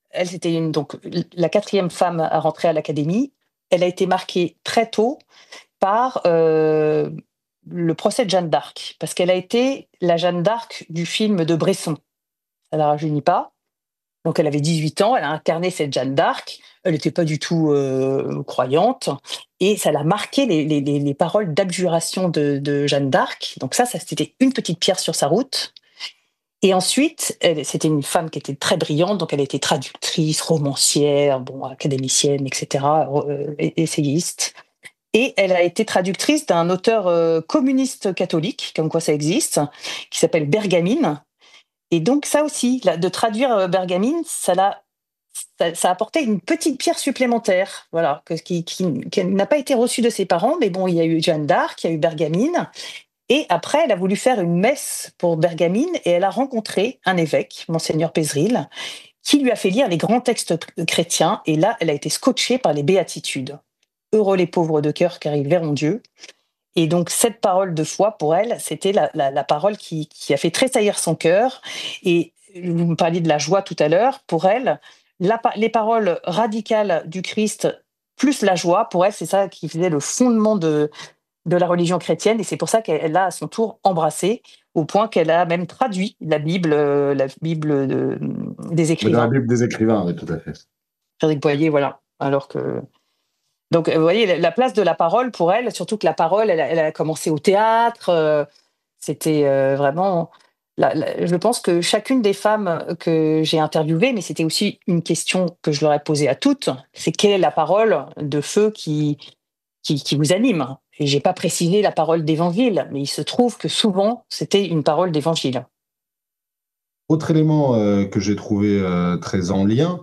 elle, c'était donc la quatrième femme à rentrer à l'académie. Elle a été marquée très tôt par le procès de Jeanne d'Arc, parce qu'elle a été la Jeanne d'Arc du film de Bresson. Ça la rajeunit pas. Donc elle avait 18 ans, elle a incarné cette Jeanne d'Arc. Elle n'était pas du tout croyante. Et ça l'a marqué les paroles d'abjuration de Jeanne d'Arc. Donc ça, c'était une petite pierre sur sa route. Et ensuite, c'était une femme qui était très brillante, donc elle était traductrice, romancière, bon, académicienne, etc., essayiste. Et elle a été traductrice d'un auteur communiste catholique, comme quoi ça existe, qui s'appelle Bergamine. Et donc ça aussi, de traduire Bergamine, ça a apporté une petite pierre supplémentaire, voilà, qui n'a pas été reçue de ses parents, mais bon, il y a eu Jeanne d'Arc, il y a eu Bergamine, et après, elle a voulu faire une messe pour Bergamine, et elle a rencontré un évêque, Monseigneur Pézeril, qui lui a fait lire les grands textes chrétiens, et là, elle a été scotchée par les béatitudes. Heureux les pauvres de cœur, car ils verront Dieu. Et donc, cette parole de foi, pour elle, c'était la parole qui a fait tressaillir son cœur. Et vous me parliez de la joie tout à l'heure. Pour elle, les paroles radicales du Christ plus la joie, pour elle, c'est ça qui faisait le fondement de la religion chrétienne. Et c'est pour ça qu'elle l'a, à son tour, embrassé, au point qu'elle a même traduit la Bible des Mais dans la écrivains. Bible des écrivains, oui, tout à fait. Frédéric Boyer, voilà. Alors que donc, vous voyez, la place de la parole pour elle, surtout que la parole, elle a commencé au théâtre. C'était vraiment. Je pense que chacune des femmes que j'ai interviewées, mais c'était aussi une question que je leur ai posée à toutes, c'est quelle est la parole de feu qui vous anime? Et j'ai pas précisé la parole d'évangile, mais il se trouve que souvent, c'était une parole d'évangile. Autre élément que j'ai trouvé très en lien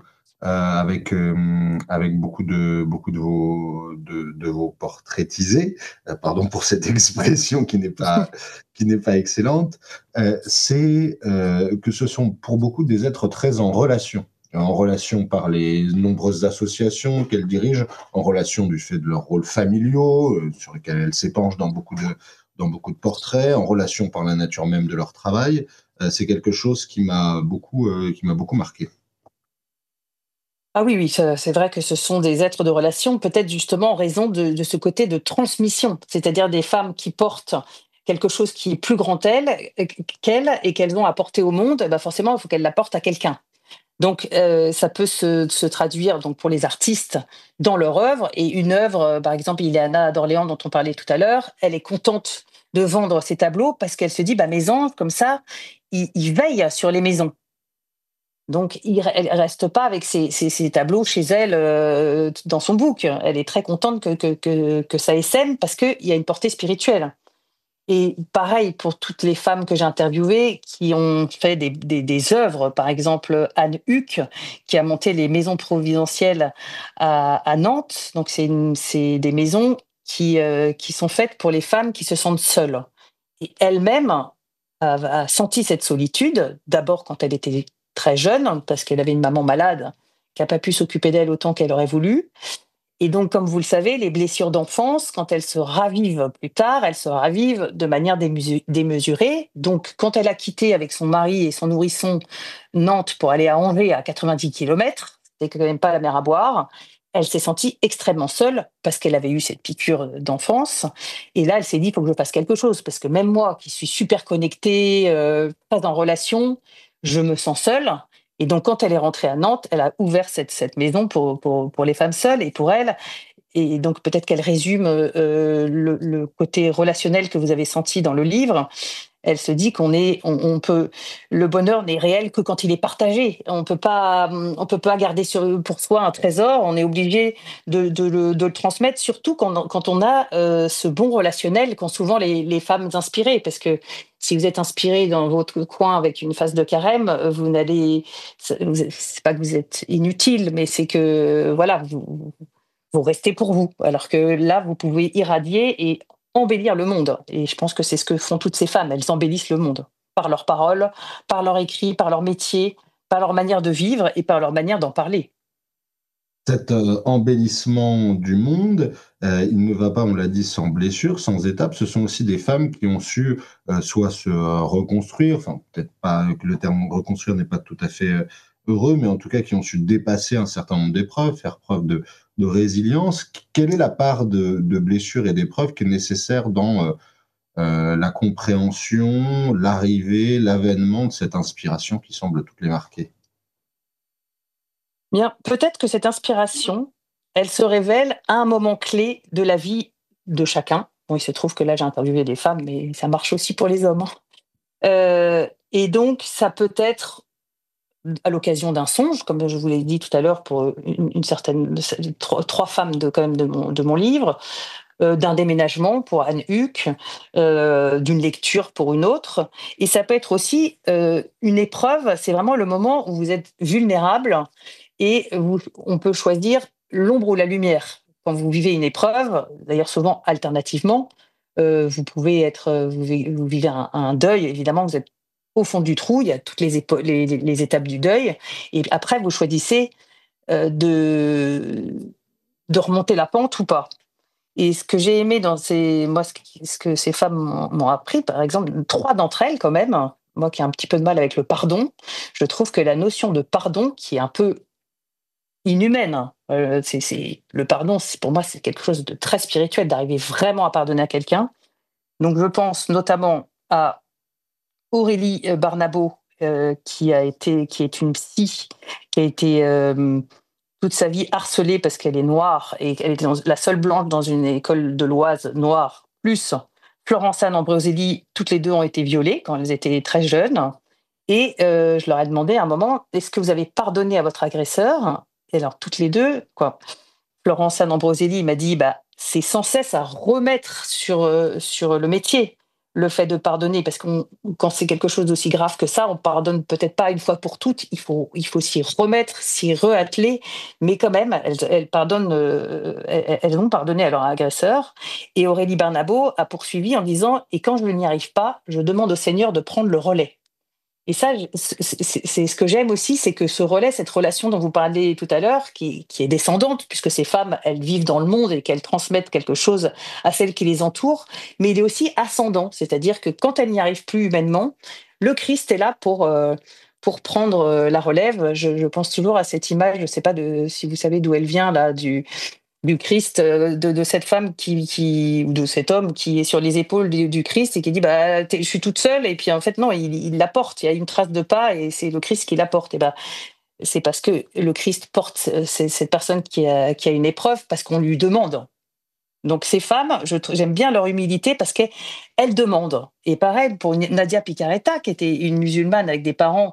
avec beaucoup de vos portraitisés, pardon pour cette expression qui n'est pas excellente, c'est que ce sont pour beaucoup des êtres très en relation par les nombreuses associations qu'elles dirigent, en relation du fait de leurs rôles familiaux, sur lesquels elles s'épanchent dans beaucoup de portraits, en relation par la nature même de leur travail. C'est quelque chose qui m'a beaucoup marqué. Ah oui, oui, c'est vrai que ce sont des êtres de relation, peut-être justement en raison de ce côté de transmission, c'est-à-dire des femmes qui portent quelque chose qui est plus grand qu'elles et qu'elles ont apporté au monde, bah forcément, il faut qu'elles l'apportent à quelqu'un. Donc, ça peut se traduire donc pour les artistes dans leur œuvre. Et une œuvre, par exemple, Ileana d'Orléans, dont on parlait tout à l'heure, elle est contente de vendre ses tableaux parce qu'elle se dit, bah, mes anges, comme ça, ils veillent sur les maisons. Donc, elle reste pas avec ses tableaux chez elle dans son book. Elle est très contente que ça essaime parce qu'il y a une portée spirituelle. Et pareil pour toutes les femmes que j'ai interviewées qui ont fait des œuvres, par exemple Anne Huck, qui a monté les maisons providentielles à Nantes. Donc, c'est des maisons qui sont faites pour les femmes qui se sentent seules. Et elle-même a senti cette solitude, d'abord quand elle était très jeune, parce qu'elle avait une maman malade qui n'a pas pu s'occuper d'elle autant qu'elle aurait voulu. Et donc, comme vous le savez, les blessures d'enfance, quand elles se ravivent plus tard, elles se ravivent de manière démesurée. Donc, quand elle a quitté avec son mari et son nourrisson Nantes pour aller à Angers à 90 kilomètres, c'était quand même pas la mer à boire, elle s'est sentie extrêmement seule parce qu'elle avait eu cette piqûre d'enfance. Et là, elle s'est dit, il faut que je fasse quelque chose parce que même moi, qui suis super connectée, pas en relation, je me sens seule. Et donc, quand elle est rentrée à Nantes, elle a ouvert cette maison pour les femmes seules et pour elle. Et donc, peut-être qu'elle résume le côté relationnel que vous avez senti dans le livre. Elle se dit on peut, le bonheur n'est réel que quand il est partagé. On peut pas garder pour soi un trésor. On est obligé de le transmettre, surtout quand on a ce bon relationnel qu'ont souvent les femmes inspirées. Parce que si vous êtes inspiré dans votre coin avec une phase de carême, c'est pas que vous êtes inutile, mais c'est que, voilà, vous restez pour vous. Alors que là, vous pouvez irradier et embellir le monde. Et je pense que c'est ce que font toutes ces femmes. Elles embellissent le monde par leurs paroles, par leur écrit, par leur métier, par leur manière de vivre et par leur manière d'en parler. Cet embellissement du monde, il ne va pas, on l'a dit, sans blessure, sans étape. Ce sont aussi des femmes qui ont su soit se reconstruire, enfin peut-être pas que le terme reconstruire n'est pas tout à fait heureux, mais en tout cas qui ont su dépasser un certain nombre d'épreuves, faire preuve de résilience. Quelle est la part de blessures et d'épreuves qui est nécessaire dans la compréhension, l'arrivée, l'avènement de cette inspiration qui semble toutes les marquer? Bien, peut-être que cette inspiration, elle se révèle à un moment clé de la vie de chacun. Bon, il se trouve que là, j'ai interviewé des femmes, mais ça marche aussi pour les hommes, hein. Et donc ça peut être à l'occasion d'un songe, comme je vous l'ai dit tout à l'heure pour, une certaine 3 femmes de quand même de mon livre, d'un déménagement pour Anne Huck, d'une lecture pour une autre. Et ça peut être aussi, une épreuve, c'est vraiment le moment où vous êtes vulnérable et on peut choisir l'ombre ou la lumière. Quand vous vivez une épreuve, d'ailleurs souvent alternativement, vous pouvez être, vous vivez un deuil, évidemment, vous êtes au fond du trou, il y a toutes les étapes du deuil, et après vous choisissez de remonter la pente ou pas. Et ce que j'ai aimé dans ce que ces femmes m'ont appris, par exemple, 3 d'entre elles quand même, moi qui ai un petit peu de mal avec le pardon, je trouve que la notion de pardon qui est un peu inhumaine, hein, c'est le pardon, pour moi, c'est quelque chose de très spirituel, d'arriver vraiment à pardonner à quelqu'un. Donc je pense notamment à Aurélie, Barnabot, qui est une psy, qui a été, toute sa vie harcelée parce qu'elle est noire et qu'elle était la seule blanche dans une école de l'Oise noire, plus Florence Anne Ambroselli, toutes les deux ont été violées quand elles étaient très jeunes. Et je leur ai demandé à un moment, est-ce que vous avez pardonné à votre agresseur? Et alors toutes les deux, quoi. Florence Anne Ambroselli m'a dit, bah, c'est sans cesse à remettre sur le métier le fait de pardonner, parce que quand c'est quelque chose d'aussi grave que ça, on pardonne peut-être pas une fois pour toutes, il faut s'y remettre, s'y reatteler, mais quand même, elles pardonnent, elles ont pardonné à leur agresseur. Et Aurélie Barnabot a poursuivi en disant, et quand je n'y arrive pas, je demande au Seigneur de prendre le relais. Et ça, c'est ce que j'aime aussi, c'est que ce relais, cette relation dont vous parliez tout à l'heure, qui est descendante, puisque ces femmes, elles vivent dans le monde et qu'elles transmettent quelque chose à celles qui les entourent, mais il est aussi ascendant, c'est-à-dire que quand elles n'y arrivent plus humainement, le Christ est là pour prendre la relève. Je pense toujours à cette image, je ne sais pas si vous savez d'où elle vient, là, du Christ, de cette femme ou de cet homme qui est sur les épaules du Christ et qui dit bah je suis toute seule, et puis en fait non, il la porte, il y a une trace de pas et c'est le Christ qui la porte. Et ben c'est parce que le Christ porte cette personne qui a une épreuve parce qu'on lui demande. Donc ces femmes, j'aime bien leur humilité parce qu'elles demandent. Et pareil pour Nadia Picaretta, qui était une musulmane avec des parents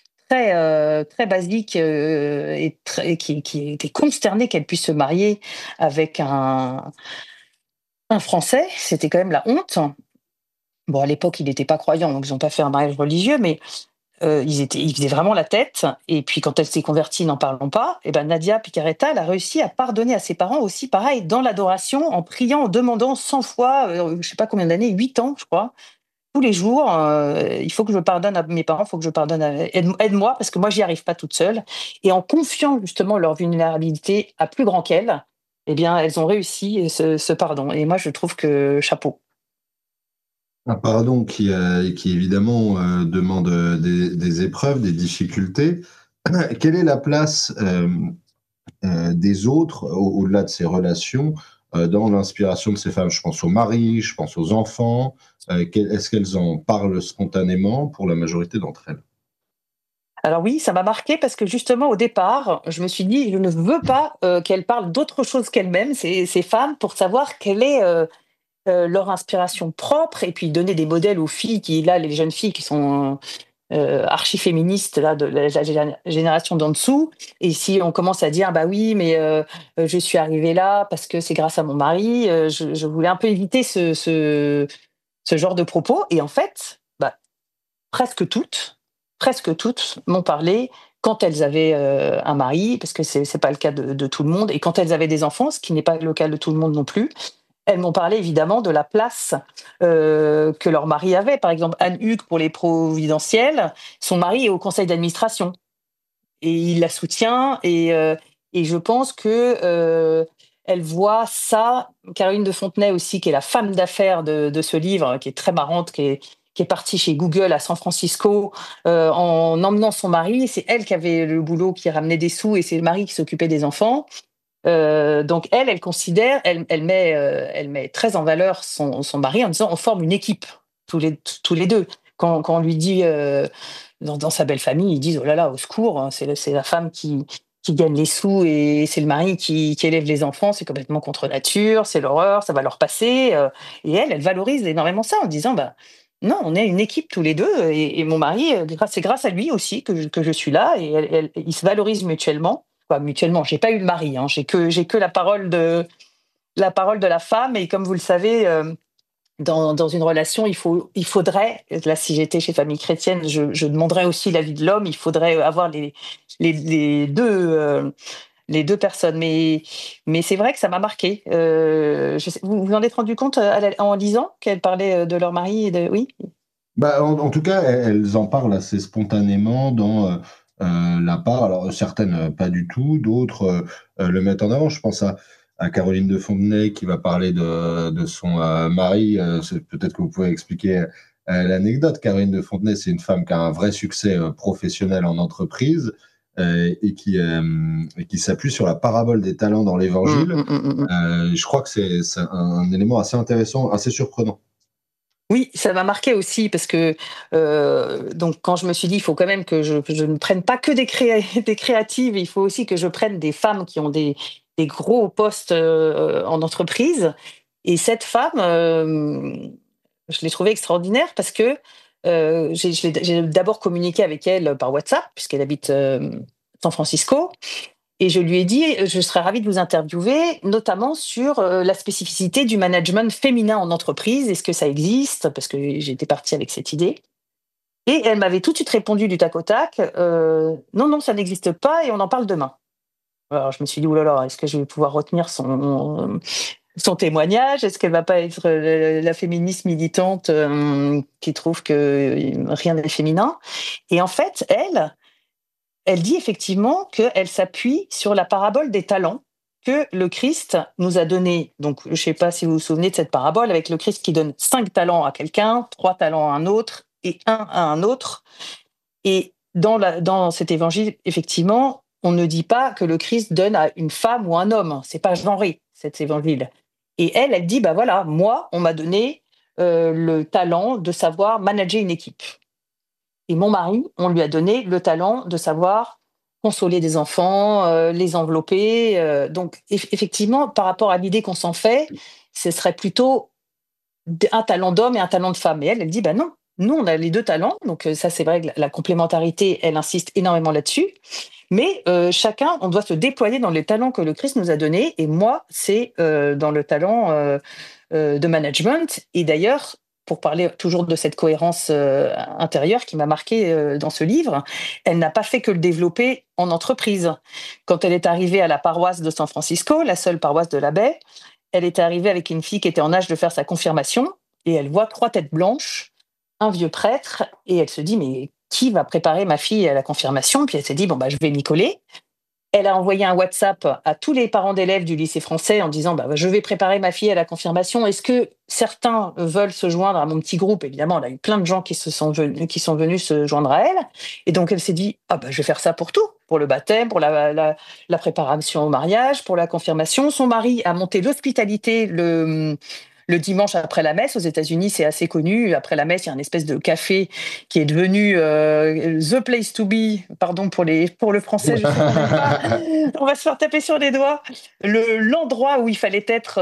très basique, et qui était consternée qu'elle puisse se marier avec un Français. C'était quand même la honte. Bon, à l'époque, il n'était pas croyant, donc ils n'ont pas fait un mariage religieux, mais ils faisaient vraiment la tête. Et puis quand elle s'est convertie, n'en parlons pas, et ben Nadia Picaretta, elle a réussi à pardonner à ses parents aussi, pareil, dans l'adoration, en priant, en demandant 100 fois, je sais pas combien d'années, 8 ans, je crois, tous les jours, il faut que je pardonne à mes parents, il faut que je pardonne à aide-moi parce que moi j'y arrive pas toute seule, et en confiant justement leur vulnérabilité à plus grand qu'elles, eh bien elles ont réussi ce pardon, et moi je trouve que chapeau. Un pardon qui évidemment demande des épreuves, des difficultés. Quelle est la place des autres, au-delà de ces relations, dans l'inspiration de ces femmes? Je pense aux maris, je pense aux enfants. Est-ce qu'elles en parlent spontanément pour la majorité d'entre elles? Alors oui, ça m'a marqué parce que justement au départ, je me suis dit: «Je ne veux pas, qu'elles parlent d'autre chose qu'elles-mêmes, ces femmes, pour savoir quelle est, leur inspiration propre», et puis donner des modèles aux filles qui là, les jeunes filles qui sont archi-féministes là, de la génération d'en dessous. Et si on commence à dire: «Bah oui, mais je suis arrivée là parce que c'est grâce à mon mari», je voulais un peu éviter ce genre de propos. Et en fait, bah, presque toutes, presque toutes m'ont parlé quand elles avaient, un mari, parce que c'est pas le cas de tout le monde, et quand elles avaient des enfants, ce qui n'est pas le cas de tout le monde non plus. Elles m'ont parlé évidemment de la place, que leur mari avait. Par exemple, Anne Huck pour les providentielles, son mari est au conseil d'administration et il la soutient, et je pense que, elle voit ça. Caroline de Fontenay aussi, qui est la femme d'affaires de ce livre, qui est très marrante, qui est partie chez Google à San Francisco en emmenant son mari. C'est elle qui avait le boulot, qui ramenait des sous, et c'est le mari qui s'occupait des enfants. Donc elle considère, elle met très en valeur son mari en disant on forme une équipe tous les deux. Quand on lui dit dans sa belle famille, ils disent oh là là, au secours, hein, c'est la femme qui gagne les sous et c'est le mari qui élève les enfants, c'est complètement contre nature, c'est l'horreur, ça va leur passer. Et elle valorise énormément ça en disant bah non, on est une équipe tous les deux et mon mari, c'est grâce à lui aussi que je suis là et ils se valorisent mutuellement. Enfin, mutuellement, j'ai pas eu de mari, hein, j'ai que la parole de la femme et comme vous le savez. Dans une relation, il faudrait, là, si j'étais chez Famille Chrétienne, je demanderais aussi l'avis de l'homme. Il faudrait avoir les deux personnes. Mais c'est vrai que ça m'a marqué. Vous vous en êtes rendu compte en lisant qu'elles parlaient de leur mari et de, oui. Bah, en tout cas, elles en parlent assez spontanément dans la part. Alors, certaines pas du tout, d'autres le mettent en avant. Je pense à Caroline de Fontenay qui va parler de son mari. Peut-être que vous pouvez expliquer l'anecdote. Caroline de Fontenay, c'est une femme qui a un vrai succès professionnel en entreprise et qui s'appuie sur la parabole des talents dans l'Évangile. Je crois que c'est un élément assez intéressant, assez surprenant. Oui, ça m'a marqué aussi parce que donc quand je me suis dit il faut quand même que je ne prenne pas que des créatives, il faut aussi que je prenne des femmes qui ont des gros postes en entreprise. Et cette femme, je l'ai trouvée extraordinaire parce que j'ai d'abord communiqué avec elle par WhatsApp puisqu'elle habite San Francisco. Et je lui ai dit, je serais ravie de vous interviewer, notamment sur la spécificité du management féminin en entreprise. Est-ce que ça existe? Parce que j'étais partie avec cette idée. Et elle m'avait tout de suite répondu du tac au tac, non, non, ça n'existe pas et on en parle demain. Alors je me suis dit, oulala, est-ce que je vais pouvoir retenir son témoignage? Est-ce qu'elle va pas être la féministe militante qui trouve que rien n'est féminin? Et en fait, elle dit effectivement qu'elle s'appuie sur la parabole des talents que le Christ nous a donné. Donc, je ne sais pas si vous vous souvenez de cette parabole avec le Christ qui donne 5 talents à quelqu'un, 3 talents à un autre et un à un autre. Et dans cet évangile, effectivement, on ne dit pas que le Christ donne à une femme ou un homme. C'est pas genré, cet évangile. Et elle dit, bah voilà, moi, on m'a donné le talent de savoir manager une équipe. Et mon mari, on lui a donné le talent de savoir consoler des enfants, les envelopper. Donc, effectivement, par rapport à l'idée qu'on s'en fait, ce serait plutôt un talent d'homme et un talent de femme. Et elle dit, bah non, nous, on a les deux talents. Donc, ça, c'est vrai que la complémentarité, elle insiste énormément là-dessus. Mais chacun, on doit se déployer dans les talents que le Christ nous a donnés. Et moi, c'est dans le talent de management. Et d'ailleurs, pour parler toujours de cette cohérence intérieure qui m'a marquée dans ce livre, elle n'a pas fait que le développer en entreprise. Quand elle est arrivée à la paroisse de San Francisco, la seule paroisse de la baie, elle est arrivée avec une fille qui était en âge de faire sa confirmation et elle voit 3 têtes blanches, un vieux prêtre, et elle se dit mais qui va préparer ma fille à la confirmation? Puis elle s'est dit bon bah je vais m'y coller. Elle a envoyé un WhatsApp à tous les parents d'élèves du lycée français en disant bah, je vais préparer ma fille à la confirmation. Est-ce que certains veulent se joindre à mon petit groupe? Évidemment, elle a eu plein de gens qui sont venus se joindre à elle. Et donc, elle s'est dit ah bah, je vais faire ça pour tout, pour le baptême, pour la préparation au mariage, pour la confirmation. Son mari a monté l'hospitalité le dimanche après la messe. Aux États-Unis, c'est assez connu. Après la messe, il y a une espèce de café qui est devenu the place to be. Pardon pour le français, je sais qu'on n'aime pas. On va se faire taper sur les doigts. L'endroit où il fallait être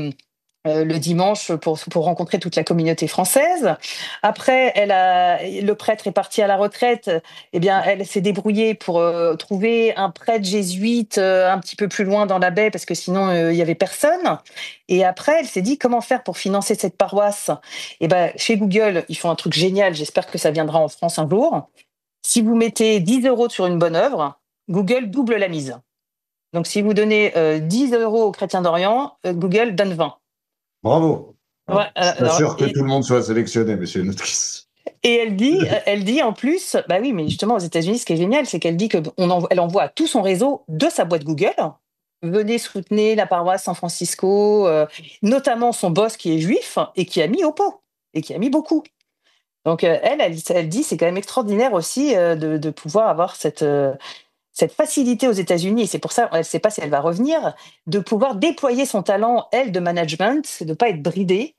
le dimanche pour rencontrer toute la communauté française. Après, le prêtre est parti à la retraite. Eh bien, elle s'est débrouillée pour trouver un prêtre jésuite un petit peu plus loin dans la baie parce que sinon il y avait personne. Et après, elle s'est dit comment faire pour financer cette paroisse. Eh ben, chez Google, ils font un truc génial. J'espère que ça viendra en France un jour. Si vous mettez 10 euros sur une bonne œuvre, Google double la mise. Donc, si vous donnez 10 euros aux chrétiens d'Orient, Google donne 20. Bravo. Ouais, Je suis pas sûr que tout le monde soit sélectionné, monsieur une autrice. Et elle dit en plus, bah oui, mais justement aux États-Unis, ce qui est génial, c'est qu'elle dit elle envoie à tout son réseau de sa boîte Google. Venez soutenir la paroisse San Francisco, notamment son boss qui est juif et qui a mis au pot et qui a mis beaucoup. Donc, elle dit: «C'est quand même extraordinaire aussi, de pouvoir avoir cette facilité aux États-Unis», et c'est pour ça, elle ne sait pas si elle va revenir, de pouvoir déployer son talent, elle, de management, de ne pas être bridée,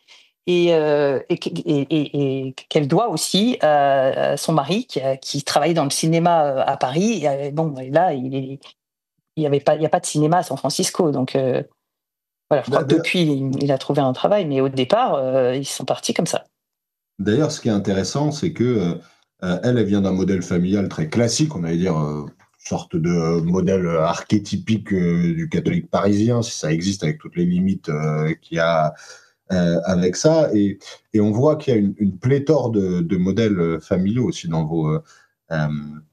et qu'elle doit aussi à son mari qui travaillait dans le cinéma, à Paris, et bon, et là, il y a pas de cinéma à San Francisco, donc voilà, je crois que D'ailleurs, depuis, il a trouvé un travail, mais au départ, ils sont partis comme ça. D'ailleurs, ce qui est intéressant, c'est que elle, elle vient d'un modèle familial très classique, on allait dire, sorte de modèle archétypique du catholique parisien, si ça existe, avec toutes les limites qu'il y a avec ça. Et on voit qu'il y a une pléthore de modèles familiaux aussi euh,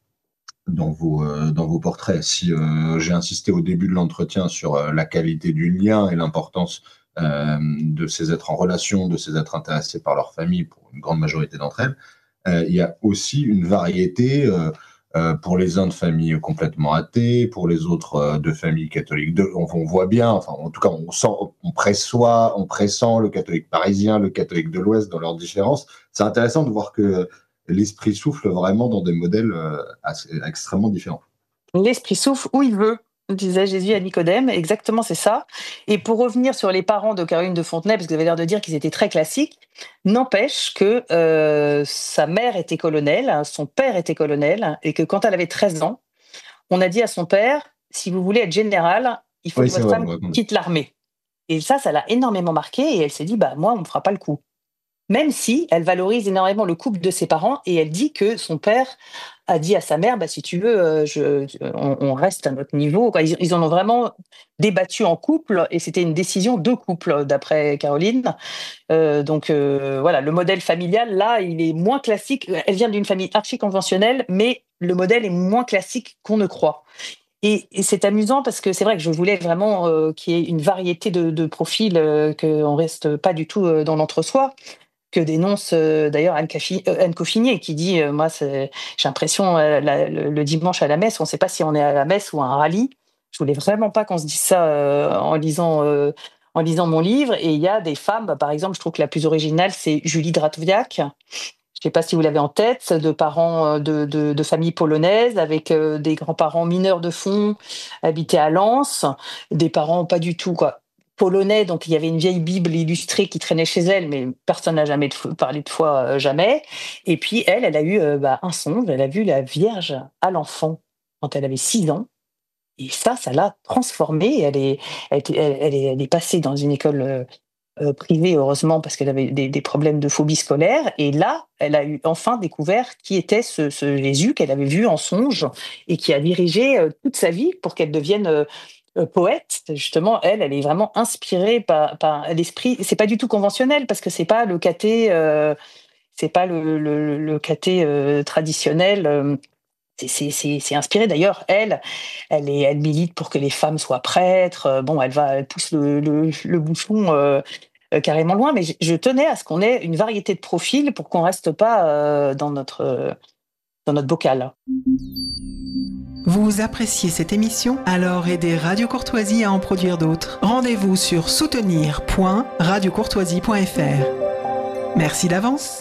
dans vos portraits. Si j'ai insisté au début de l'entretien sur la qualité du lien et l'importance de ces êtres en relation, de ces êtres intéressés par leur famille, pour une grande majorité d'entre elles, il y a aussi une variété pour les uns de familles complètement athées, pour les autres de familles catholiques. On voit bien, enfin en tout cas on sent, on pressent le catholique parisien, le catholique de l'Ouest dans leurs différences. C'est intéressant de voir que l'esprit souffle vraiment dans des modèles extrêmement différents. L'esprit souffle où il veut, disait Jésus à Nicodème. Exactement, c'est ça. Et pour revenir sur les parents de Caroline de Fontenay, parce que vous avez l'air de dire qu'ils étaient très classiques, n'empêche que sa mère était colonel, hein, son père était colonel, et que quand elle avait 13 ans, on a dit à son père, si vous voulez être général, il faut Oui, que c'est votre vrai, femme vous répondez. quitte l'armée. Et ça l'a énormément marqué, et elle s'est dit, bah moi, on me fera pas le coup. Même si elle valorise énormément le couple de ses parents, et elle dit que son père a dit à sa mère: «Bah, si tu veux, on reste à notre niveau», quoi. Ils en ont vraiment débattu en couple, et c'était une décision de couple, d'après Caroline. Donc voilà, le modèle familial, là, il est moins classique. Elle vient d'une famille archi conventionnelle, mais le modèle est moins classique qu'on ne croit, et c'est amusant parce que c'est vrai que je voulais vraiment, qu'il y ait une variété de profils, qu'on reste pas du tout, dans l'entre-soi, que dénonce d'ailleurs Anne Coffinier, qui dit moi, j'ai l'impression, le dimanche à la messe, on ne sait pas si on est à la messe ou à un rallye. Je voulais vraiment pas qu'on se dise ça en lisant mon livre. Et il y a des femmes, bah, par exemple, je trouve que la plus originale, c'est Julie Dratowiak. Je ne sais pas si vous l'avez en tête, de parents de familles polonaises, avec des grands-parents mineurs de fond, habités à Lens, des parents pas du tout quoi, polonais, donc il y avait une vieille Bible illustrée qui traînait chez elle, mais personne n'a jamais parlé de foi, jamais. Et puis elle a eu bah, un songe, elle a vu la Vierge à l'enfant quand elle avait 6 ans, et ça l'a transformée. Elle est passée dans une école privée, heureusement, parce qu'elle avait des problèmes de phobie scolaire. Et là, elle a eu enfin découvert qui était ce Jésus qu'elle avait vu en songe, et qui a dirigé toute sa vie pour qu'elle devienne poète. Justement, elle est vraiment inspirée par l'esprit. C'est pas du tout conventionnel, parce que c'est pas le caté traditionnel. C'est inspiré d'ailleurs. Elle milite pour que les femmes soient prêtres. Bon, elle pousse le bouchon carrément loin, mais je tenais à ce qu'on ait une variété de profils pour qu'on reste pas dans notre bocal. Vous appréciez cette émission? Alors aidez Radio Courtoisie à en produire d'autres. Rendez-vous sur soutenir.radiocourtoisie.fr. Merci d'avance.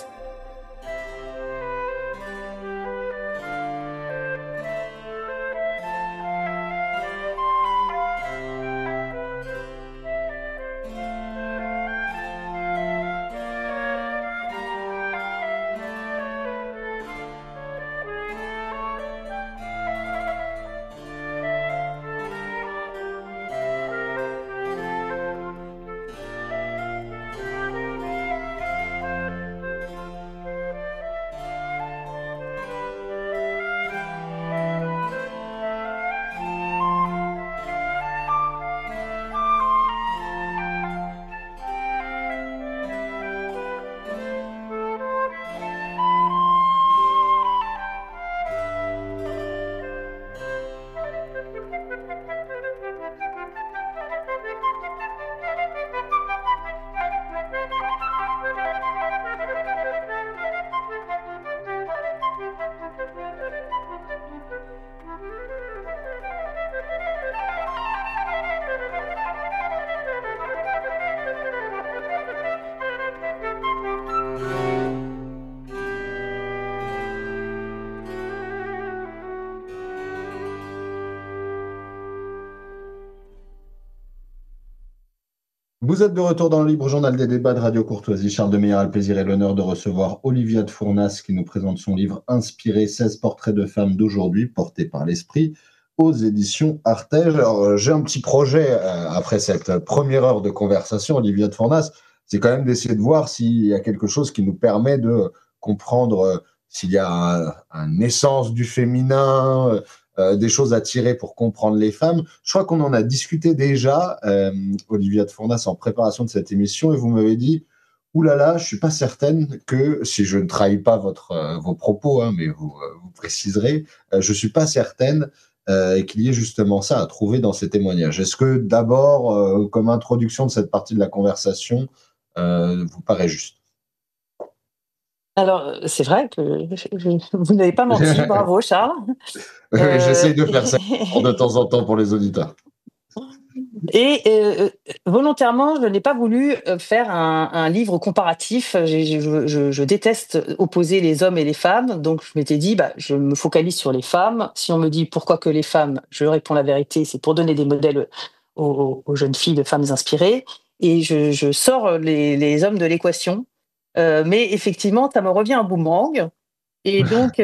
Vous êtes de retour dans le Libre Journal des débats de Radio Courtoisie. Charles de Meyer a le plaisir et l'honneur de recevoir Olivia de Fournas qui nous présente son livre Inspiré, 16 portraits de femmes d'aujourd'hui portés par l'esprit aux éditions Artege. Alors, j'ai un petit projet après cette première heure de conversation, Olivia de Fournas, c'est quand même d'essayer de voir s'il y a quelque chose qui nous permet de comprendre s'il y a une essence du féminin, des choses à tirer pour comprendre les femmes. Je crois qu'on en a discuté déjà, Olivia de Fournas, en préparation de cette émission, et vous m'avez dit, oulala, je suis pas certaine que, si je ne trahis pas vos propos, hein, mais vous préciserez, je suis pas certaine qu'il y ait justement ça à trouver dans ces témoignages. Est-ce que d'abord, comme introduction de cette partie de la conversation, vous paraît juste? Alors, c'est vrai que vous n'avez pas menti, bravo Charles. J'essaye de faire ça de temps en temps pour les auditeurs. Et volontairement, je n'ai pas voulu faire un livre comparatif. Je déteste opposer les hommes et les femmes, donc je m'étais dit, je me focalise sur les femmes. Si on me dit pourquoi que les femmes, je réponds la vérité, c'est pour donner des modèles aux jeunes filles de femmes inspirées, et je sors les hommes de l'équation. Mais effectivement, ça me revient un boomerang, et donc...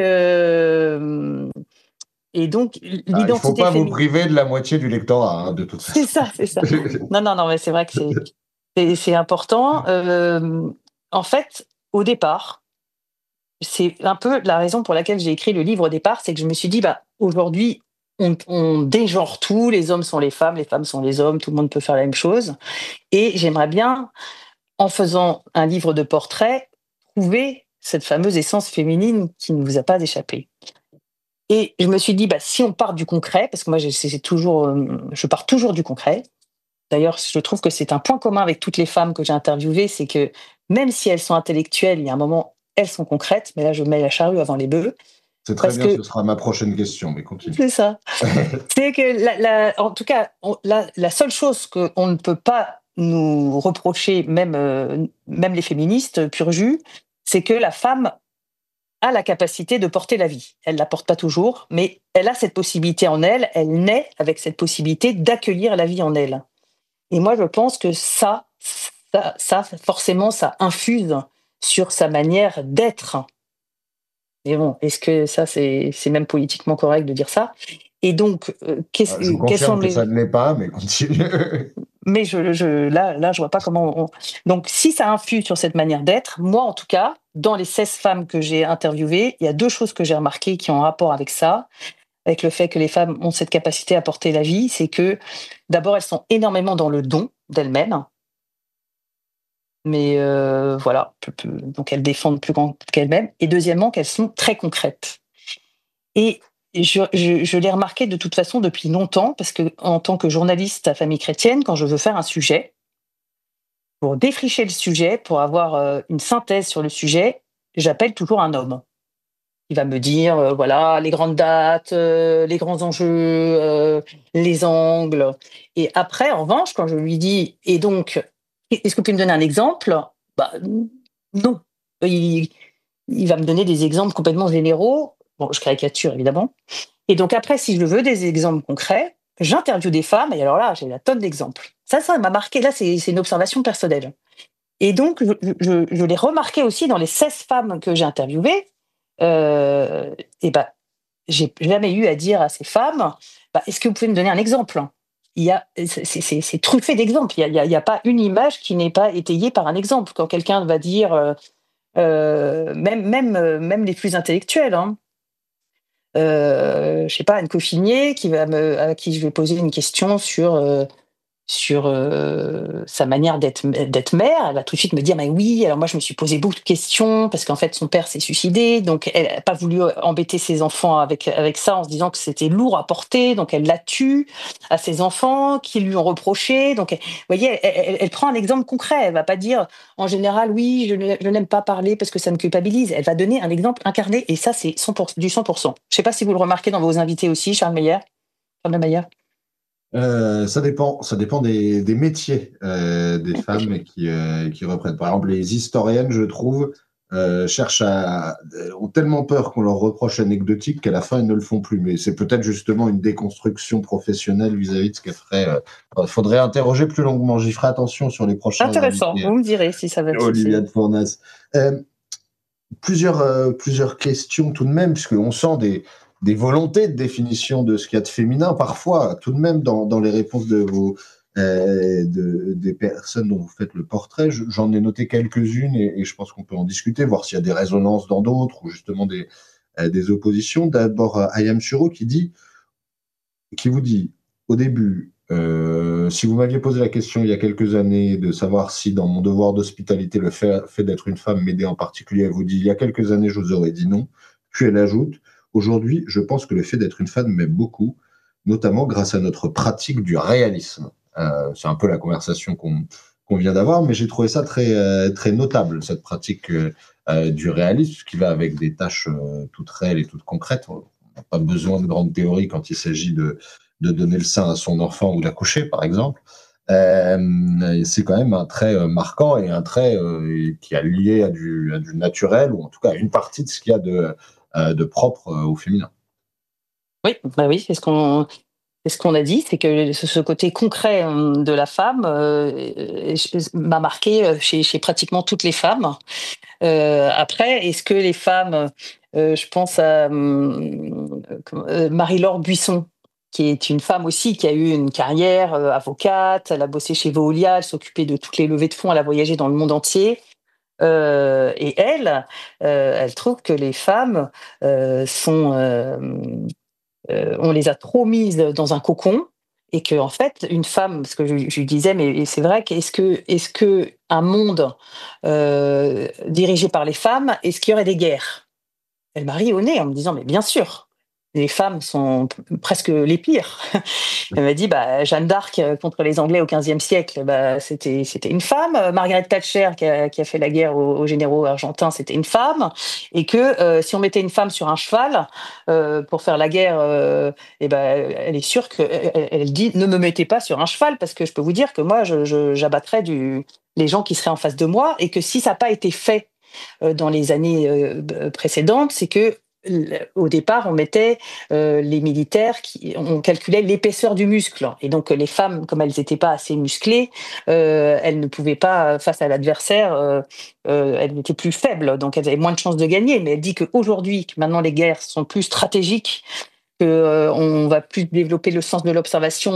Et donc, Il ne faut l'identité pas vous féminine. priver de la moitié du lectorat, hein, de toute façon. C'est ça. Non, mais c'est vrai que c'est important. En fait, au départ, c'est un peu la raison pour laquelle j'ai écrit le livre au départ, c'est que je me suis dit, aujourd'hui, on dégenre tout, les hommes sont les femmes sont les hommes, tout le monde peut faire la même chose. Et j'aimerais bien, en faisant un livre de portraits, trouver cette fameuse essence féminine qui ne vous a pas échappé. Et je me suis dit, si on part du concret, parce que moi, je pars toujours du concret. D'ailleurs, je trouve que c'est un point commun avec toutes les femmes que j'ai interviewées, c'est que même si elles sont intellectuelles, il y a un moment, elles sont concrètes, mais là, je mets la charrue avant les bœufs. C'est très bien, ce sera ma prochaine question, mais continue. C'est ça. C'est que, en tout cas, la seule chose qu'on ne peut pas nous reprocher, même les féministes pur jus, c'est que la femme a la capacité de porter la vie. Elle ne la porte pas toujours, mais elle a cette possibilité en elle, elle naît avec cette possibilité d'accueillir la vie en elle. Et moi, je pense que ça forcément, ça infuse sur sa manière d'être. Mais bon, est-ce que ça, c'est même politiquement correct de dire ça? Et donc, je vous confirme que ça ne l'est pas, mais continue. Mais là, je vois pas comment. Donc, si ça infuse sur cette manière d'être, moi, en tout cas, dans les 16 femmes que j'ai interviewées, il y a deux choses que j'ai remarquées qui ont un rapport avec ça, avec le fait que les femmes ont cette capacité à porter la vie. C'est que, d'abord, elles sont énormément dans le don d'elles-mêmes. Mais voilà, donc elles défendent plus grand qu'elles-mêmes. Et deuxièmement, qu'elles sont très concrètes. Et je l'ai remarqué de toute façon depuis longtemps, parce que en tant que journaliste à Famille Chrétienne, quand je veux faire un sujet, pour défricher le sujet, pour avoir une synthèse sur le sujet, j'appelle toujours un homme. Il va me dire, voilà, les grandes dates, les grands enjeux, les angles. Et après, en revanche, quand je lui dis, et donc, est-ce que vous pouvez me donner un exemple? Non. Il va me donner des exemples complètement généraux. Bon, je caricature, évidemment. Et donc après, si je veux des exemples concrets, j'interviewe des femmes, et alors là, j'ai la tonne d'exemples. Ça m'a marqué. Là, c'est une observation personnelle. Et donc, je l'ai remarqué aussi dans les 16 femmes que j'ai interviewées. J'ai jamais eu à dire à ces femmes, est-ce que vous pouvez me donner un exemple? C'est truffé d'exemples. Il y a pas une image qui n'est pas étayée par un exemple. Quand quelqu'un va dire, même les plus intellectuels, hein, je sais pas, Anne Coffinier à qui je vais poser une question sur sa manière d'être mère, elle va tout de suite me dire, mais oui, alors moi je me suis posé beaucoup de questions parce qu'en fait son père s'est suicidé, donc elle n'a pas voulu embêter ses enfants avec ça en se disant que c'était lourd à porter, donc elle l'a tue à ses enfants qui lui ont reproché. Donc vous voyez, elle prend un exemple concret, elle va pas dire en général oui, je n'aime pas parler parce que ça me culpabilise, elle va donner un exemple incarné, et ça c'est 100%, du 100%. Je sais pas si vous le remarquez dans vos invités aussi, Charles Meyer. Ça dépend des métiers des femmes qui reprennent. Par exemple, les historiennes, je trouve, ont tellement peur qu'on leur reproche anecdotique qu'à la fin, ils ne le font plus. Mais c'est peut-être justement une déconstruction professionnelle vis-à-vis de ce qu'elle ferait. Il faudrait interroger plus longuement. J'y ferai attention sur les prochains Intéressant, invités. vous me direz si ça va être Olivia de Fournas. Plusieurs questions tout de même, puisqu'on sent des volontés de définition de ce qu'il y a de féminin, parfois, tout de même, dans les réponses des personnes dont vous faites le portrait. J'en ai noté quelques-unes et je pense qu'on peut en discuter, voir s'il y a des résonances dans d'autres ou justement des oppositions. D'abord, Ayam Suro qui vous dit, au début, si vous m'aviez posé la question il y a quelques années de savoir si dans mon devoir d'hospitalité, le fait d'être une femme m'aidait en particulier, elle vous dit, il y a quelques années, je vous aurais dit non. Puis elle ajoute, aujourd'hui, je pense que le fait d'être une femme m'aide beaucoup, notamment grâce à notre pratique du réalisme. C'est un peu la conversation qu'on vient d'avoir, mais j'ai trouvé ça très notable, cette pratique du réalisme, qui va avec des tâches toutes réelles et toutes concrètes. On n'a pas besoin de grandes théories quand il s'agit de donner le sein à son enfant ou d'accoucher, par exemple. C'est quand même un trait marquant et un trait qui est lié à du naturel, ou en tout cas à une partie de ce qu'il y a de propre au féminin. Oui, bah oui, c'est ce qu'on a dit, c'est que ce côté concret de la femme m'a marqué chez pratiquement toutes les femmes. Après, est-ce que les femmes, je pense à Marie-Laure Buisson, qui est une femme aussi qui a eu une carrière avocate, elle a bossé chez Veolia, elle s'occupait de toutes les levées de fonds, elle a voyagé dans le monde entier. Et elle trouve que les femmes on les a trop mises dans un cocon et que en fait une femme, parce que je lui disais, mais c'est vrai qu'est-ce que un monde dirigé par les femmes, est-ce qu'il y aurait des guerres? Elle m'a ri au nez en me disant, mais bien sûr, les femmes sont presque les pires. Elle m'a dit, bah, Jeanne d'Arc contre les Anglais au XVe siècle, bah, c'était une femme. Margaret Thatcher qui a fait la guerre aux généraux argentins, c'était une femme. Et que si on mettait une femme sur un cheval pour faire la guerre, et ben, elle est sûre elle dit, ne me mettez pas sur un cheval parce que je peux vous dire que moi, j'abattrais les gens qui seraient en face de moi et que si ça n'a pas été fait dans les années précédentes, c'est que au départ, on mettait les militaires, on calculait l'épaisseur du muscle. Et donc, les femmes, comme elles n'étaient pas assez musclées, elles ne pouvaient pas, face à l'adversaire, elles étaient plus faibles, donc elles avaient moins de chances de gagner. Mais elle dit qu'aujourd'hui, que maintenant les guerres sont plus stratégiques, qu'on va plus développer le sens de l'observation,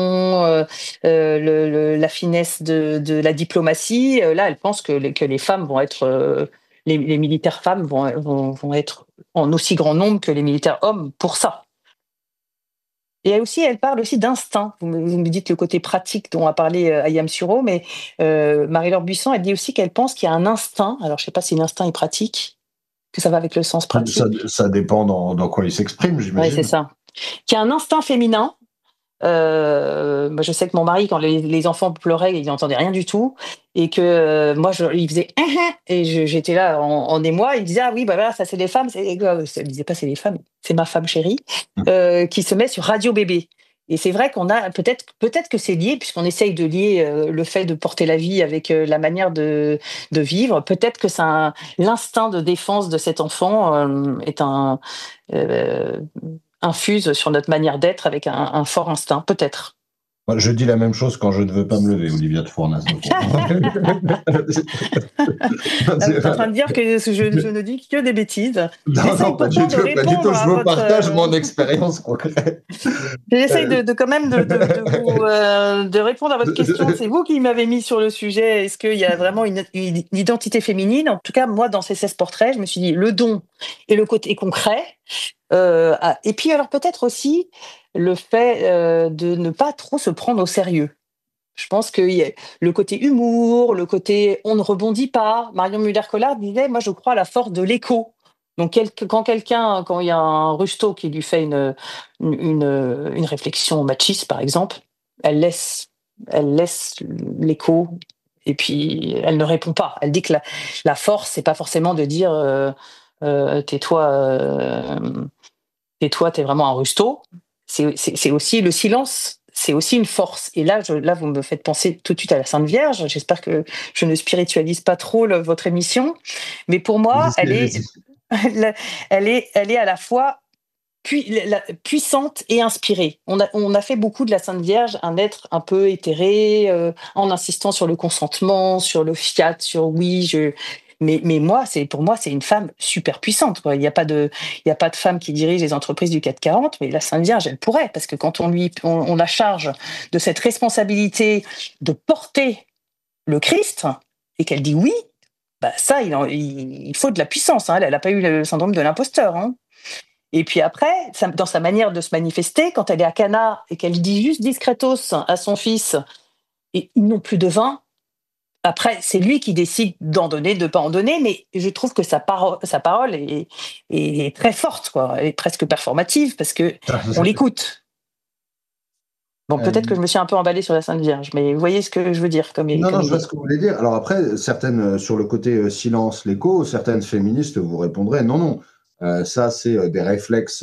la finesse de la diplomatie. Là, elle pense que les femmes vont être... les militaires femmes vont être en aussi grand nombre que les militaires hommes pour ça. Et elle parle aussi d'instinct. Vous me dites le côté pratique dont a parlé Ayam Suro, mais Marie-Laure Buisson, elle dit aussi qu'elle pense qu'il y a un instinct. Alors, je ne sais pas si l'instinct est pratique, que ça va avec le sens pratique. Ça dépend dans quoi il s'exprime, j'imagine. Oui, c'est ça. Qu'il y a un instinct féminin. Moi, je sais que mon mari, quand les enfants pleuraient, il n'entendait rien du tout, et que moi, il faisait et j'étais là en émoi. Il disait, ah oui, bah voilà, ça c'est les femmes. Il disait pas c'est les femmes, c'est ma femme chérie qui se met sur Radio Bébé. Et c'est vrai qu'on a peut-être que c'est lié, puisqu'on essaye de lier le fait de porter la vie avec la manière de vivre. Peut-être que l'instinct de défense de cet enfant est infuse sur notre manière d'être avec un fort instinct, peut-être. Je dis la même chose quand je ne veux pas me lever, Olivia de Fournas. Tu es en train de dire que je ne dis que des bêtises. Non, pas du tout. Je vous partage mon expérience concrète. J'essaye quand même de répondre à votre question. C'est vous qui m'avez mis sur le sujet. Est-ce qu'il y a vraiment une identité féminine? En tout cas, moi, dans ces 16 portraits, je me suis dit le don et le côté concret. Et puis, alors peut-être aussi le fait de ne pas trop se prendre au sérieux. Je pense que le côté humour, le côté on ne rebondit pas. Marion Muller-Collard disait, moi je crois à la force de l'écho. Donc quand il y a un rusto qui lui fait une réflexion machiste, par exemple, elle laisse l'écho et puis elle ne répond pas. Elle dit que la force, c'est pas forcément de dire tais-toi, t'es vraiment un rusto. C'est aussi le silence. c'est aussi une force. Et là, vous me faites penser tout de suite à la Sainte Vierge. J'espère que je ne spiritualise pas trop votre émission, mais pour moi, Allez-y, allez-y. elle est à la fois puissante et inspirée. On a fait beaucoup de la Sainte Vierge un être un peu éthéré, en insistant sur le consentement, sur le fiat, sur oui, mais moi, pour moi, c'est une femme super puissante, quoi. Il y a pas de femme qui dirige les entreprises du CAC 40, mais la Sainte Vierge, elle pourrait, parce que quand on la charge de cette responsabilité de porter le Christ et qu'elle dit oui, bah ça, il faut de la puissance, hein. Elle n'a pas eu le syndrome de l'imposteur, hein. Et puis après, dans sa manière de se manifester, quand elle est à Cana et qu'elle dit juste discretos à son fils, et ils n'ont plus de vin, après, c'est lui qui décide d'en donner, de ne pas en donner, mais je trouve que sa parole est très forte, quoi. Elle est presque performative, parce qu'on l'écoute. Bon, peut-être que je me suis un peu emballée sur la Sainte Vierge, mais vous voyez ce que je veux dire comme Non, je vois idée. ce que vous voulez dire. Alors après, certaines, sur le côté silence, l'écho, certaines féministes vous répondraient non, non. Ça, c'est des réflexes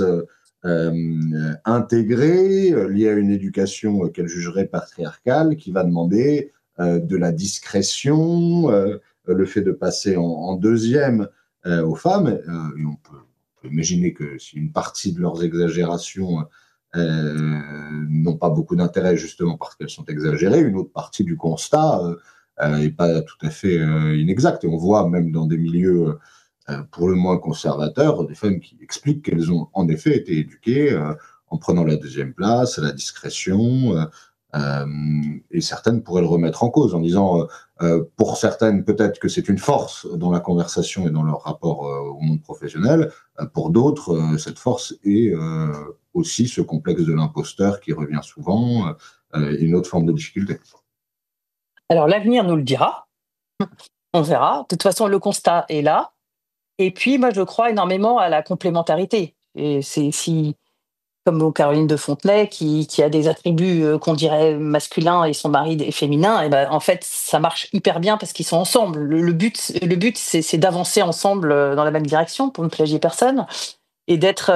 intégrés, liés à une éducation qu'elle jugerait patriarcale, qui va demander de la discrétion, le fait de passer en deuxième aux femmes. Et on peut imaginer que si une partie de leurs exagérations n'ont pas beaucoup d'intérêt justement parce qu'elles sont exagérées. Une autre partie du constat n'est pas tout à fait inexacte. Et on voit même dans des milieux pour le moins conservateurs des femmes qui expliquent qu'elles ont en effet été éduquées en prenant la deuxième place, à la discrétion. Et certaines pourraient le remettre en cause en disant, pour certaines, peut-être que c'est une force dans la conversation et dans leur rapport au monde professionnel. Pour d'autres, cette force est aussi ce complexe de l'imposteur qui revient souvent, une autre forme de difficulté. Alors l'avenir nous le dira, on verra. De toute façon, le constat est là. Et puis, moi, je crois énormément à la complémentarité. Et c'est si, comme Caroline de Fontenay, qui a des attributs qu'on dirait masculins et son mari est féminin, et ben, en fait, ça marche hyper bien parce qu'ils sont ensemble. Le but, c'est d'avancer ensemble dans la même direction pour ne plagier personne et d'être,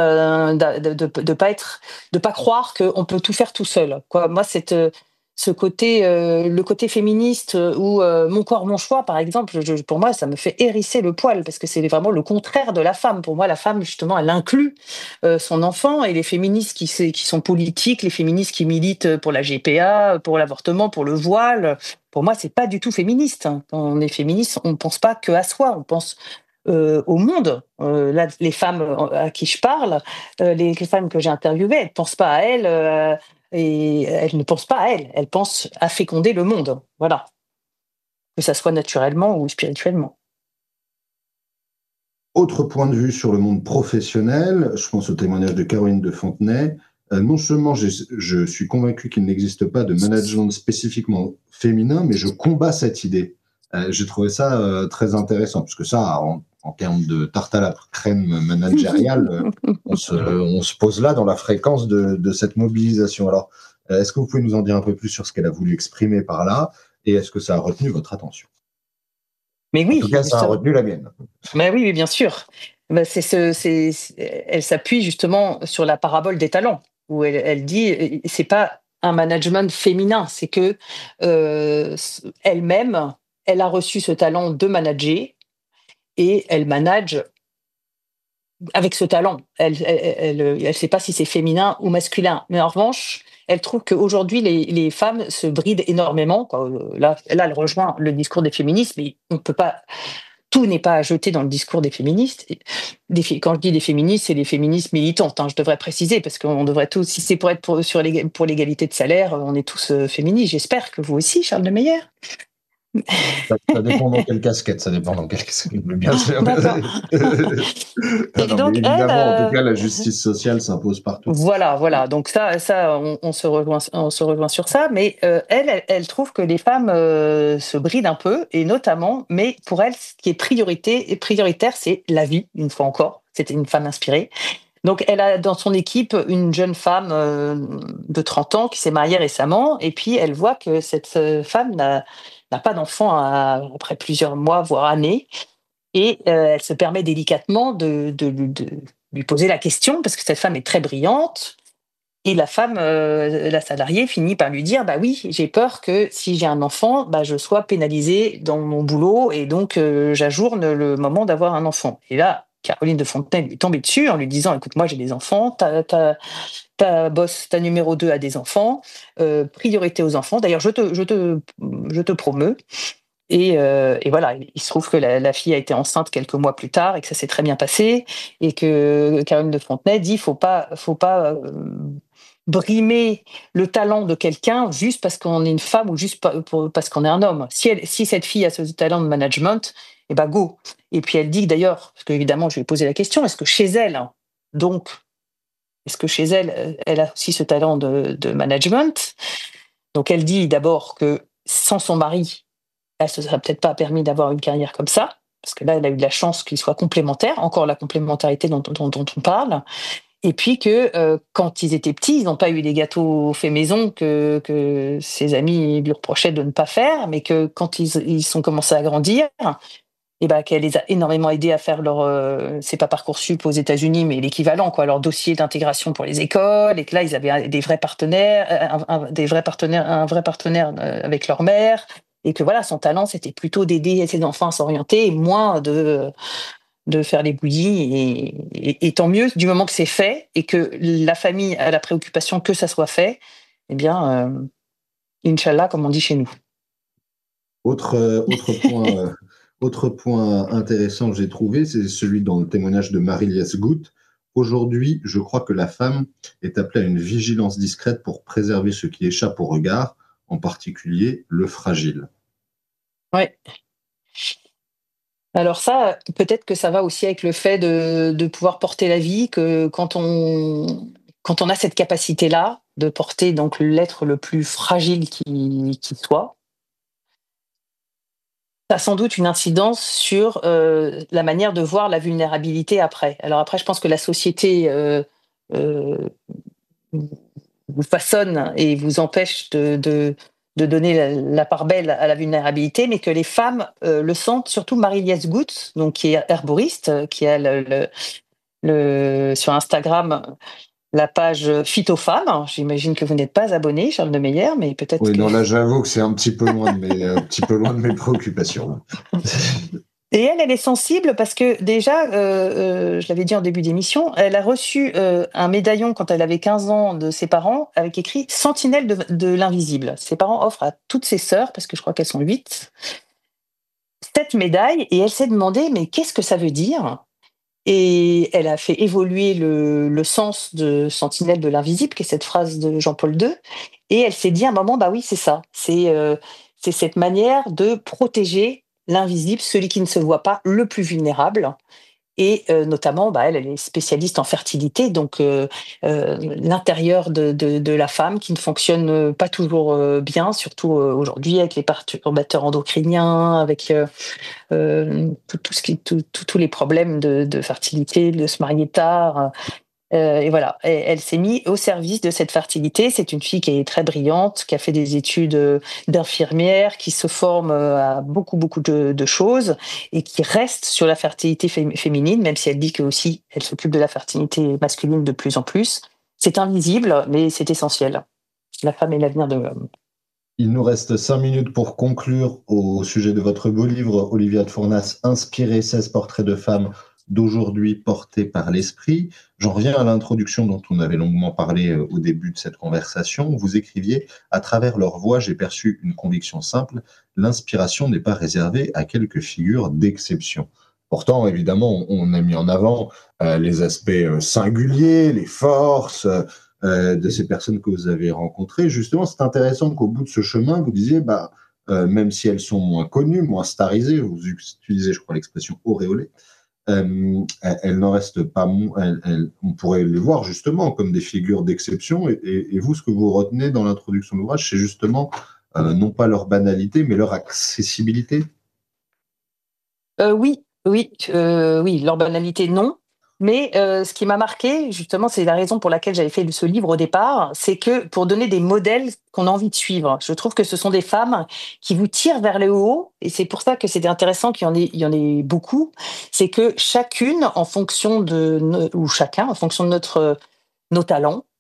de pas croire qu'on peut tout faire tout seul, quoi. Moi, ce côté, le côté féministe ou mon corps, mon choix, par exemple, pour moi, ça me fait hérisser le poil parce que c'est vraiment le contraire de la femme. Pour moi, la femme, justement, elle inclut son enfant et les féministes qui sont politiques, les féministes qui militent pour la GPA, pour l'avortement, pour le voile. Pour moi, c'est pas du tout féministe, hein. Quand on est féministe, on ne pense pas que à soi, on pense au monde. Là, les femmes à qui je parle, les femmes que j'ai interviewées, elles ne pensent pas à elles et elles ne pensent pas à elles. Elles pensent à féconder le monde. Voilà. Que ça soit naturellement ou spirituellement. Autre point de vue sur le monde professionnel, je pense au témoignage de Caroline de Fontenay. Non seulement je suis convaincu qu'il n'existe pas de management spécifiquement féminin, mais je combats cette idée. J'ai trouvé ça très intéressant, parce que ça, en termes de tarte à la crème managériale, on se pose là dans la fréquence de cette mobilisation. Alors, est-ce que vous pouvez nous en dire un peu plus sur ce qu'elle a voulu exprimer par là, et est-ce que ça a retenu votre attention? Mais oui, en tout cas, ça a retenu la mienne. Mais oui, bien sûr. Ben, elle s'appuie justement sur la parabole des talents, où elle dit, c'est pas un management féminin, c'est que elle-même, elle a reçu ce talent de manager et elle manage avec ce talent. Elle sait pas si c'est féminin ou masculin, mais en revanche, elle trouve qu'aujourd'hui, les femmes se brident énormément, quoi. Là, elle rejoint le discours des féministes, mais on peut pas. Tout n'est pas à jeter dans le discours des féministes. Quand je dis des féministes, c'est les féministes militantes, hein, je devrais préciser, parce qu'on devrait tous, si c'est pour être pour l'égalité de salaire, on est tous féministes. J'espère que vous aussi, Charles de Meyer. Ça dépend dans quelle casquette, ça dépend dans quelle casquette, bien sûr. D'accord. Et Non, donc, mais évidemment, en tout cas, la justice sociale s'impose partout. Voilà. Donc ça, on se rejoint sur ça. Mais elle trouve que les femmes se brident un peu, et notamment, mais pour elle, ce qui est prioritaire, c'est la vie. Une fois encore, c'était une femme inspirée. Donc, elle a dans son équipe une jeune femme de 30 ans qui s'est mariée récemment, et puis elle voit que cette femme n'a pas d'enfant après plusieurs mois, voire années, et elle se permet délicatement de lui poser la question, parce que cette femme est très brillante, Et la femme, la salariée finit par lui dire: «Bah oui, j'ai peur que si j'ai un enfant, bah, je sois pénalisée dans mon boulot et donc j'ajourne le moment d'avoir un enfant». Et là, Caroline de Fontenay lui est tombée dessus en lui disant: «Écoute, moi j'ai des enfants, ta boss, ta numéro 2 a des enfants, priorité aux enfants. D'ailleurs, je te promeux». Et voilà, il se trouve que la fille a été enceinte quelques mois plus tard et que ça s'est très bien passé et que Caroline de Fontenay dit: «Faut pas, brimer le talent de quelqu'un juste parce qu'on est une femme ou juste parce qu'on est un homme. Si cette fille a ce talent de management, et ben go». Et puis elle dit d'ailleurs, parce qu'évidemment je lui ai posé la question, donc est-ce que chez elle, elle a aussi ce talent de management? Donc elle dit d'abord que sans son mari, elle se serait peut-être pas permis d'avoir une carrière comme ça, parce que là, elle a eu de la chance qu'ils soient complémentaires, encore la complémentarité dont on parle. Et puis que quand ils étaient petits, ils n'ont pas eu les gâteaux faits maison que ses amis lui reprochaient de ne pas faire, mais que quand ils sont commencés à grandir, et ben qu'elle les a énormément aidés à faire leur, c'est pas Parcoursup aux États-Unis, mais l'équivalent quoi, leur dossier d'intégration pour les écoles, et que là ils avaient des vrais partenaires, un vrai partenaire avec leur mère, et que voilà son talent c'était plutôt d'aider ses enfants à s'orienter et moins de faire les bouillies, et tant mieux du moment que c'est fait et que la famille a la préoccupation que ça soit fait, eh bien, Inch'Allah, comme on dit chez nous. Autre point intéressant que j'ai trouvé, c'est celui dans le témoignage de Marie-Liesse Goutte. Aujourd'hui, je crois que la femme est appelée à une vigilance discrète pour préserver ce qui échappe au regard, en particulier le fragile. Ouais. Alors ça, peut-être que ça va aussi avec le fait de pouvoir porter la vie, que quand on a cette capacité-là, de porter donc l'être le plus fragile qui soit, ça a sans doute une incidence sur, la manière de voir la vulnérabilité après. Alors après, je pense que la société, heu, vous façonne et vous empêche de donner la part belle à la vulnérabilité, mais que les femmes, le sentent, surtout Marie-Liesse Goutte, donc qui est herboriste, qui a sur Instagram, la page Phytofemme. J'imagine que vous n'êtes pas abonné, Charles de Meyer, mais peut-être Oui, que non, là, j'avoue que c'est un petit peu loin un petit peu loin de mes préoccupations. et elle est sensible parce que déjà, je l'avais dit en début d'émission, elle a reçu, un médaillon quand elle avait 15 ans de ses parents avec écrit «Sentinelle de l'invisible». Ses parents offrent à toutes ses sœurs, parce que je crois qu'elles sont 8, cette médaille, et elle s'est demandé: «Mais qu'est-ce que ça veut dire?» Et elle a fait évoluer le sens de «Sentinelle de l'invisible», qui est cette phrase de Jean-Paul II, et elle s'est dit à un moment: «Bah oui, c'est ça, c'est cette manière de protéger l'invisible, celui qui ne se voit pas, le plus vulnérable». Et notamment, bah, elle est spécialiste en fertilité, donc l'intérieur de la femme qui ne fonctionne pas toujours bien, surtout aujourd'hui avec les perturbateurs endocriniens, avec tous les problèmes de fertilité, de se marier tard. Et voilà, elle s'est mise au service de cette fertilité. C'est une fille qui est très brillante, qui a fait des études d'infirmière, qui se forme à beaucoup, beaucoup de choses et qui reste sur la fertilité féminine, même si elle dit que aussi elle s'occupe de la fertilité masculine de plus en plus. C'est invisible, mais c'est essentiel. La femme est l'avenir de l'homme. Il nous reste 5 minutes pour conclure au sujet de votre beau livre, Olivia de Fournas, Inspiré 16 portraits de femmes d'aujourd'hui portés par l'esprit. J'en reviens à l'introduction dont on avait longuement parlé au début de cette conversation. Vous écriviez: à travers leur voix, j'ai perçu une conviction simple, l'inspiration n'est pas réservée à quelques figures d'exception. Pourtant, évidemment, on a mis en avant les aspects singuliers, les forces, de ces personnes que vous avez rencontrées. Justement, c'est intéressant qu'au bout de ce chemin, vous disiez, même si elles sont moins connues, moins starisées, vous utilisez, je crois, l'expression auréolée, elles n'en restent pas moins. On pourrait les voir justement comme des figures d'exception. Et vous, ce que vous retenez dans l'introduction de l'ouvrage, c'est justement non pas leur banalité, mais leur accessibilité. Oui, oui, oui, leur banalité, non. Mais ce qui m'a marqué, justement, c'est la raison pour laquelle j'avais fait ce livre au départ, c'est que pour donner des modèles qu'on a envie de suivre. Je trouve que ce sont des femmes qui vous tirent vers le haut, et c'est pour ça que c'était intéressant qu'il y en ait beaucoup. C'est que chacune, en fonction de ou chacun, en fonction de nos talents,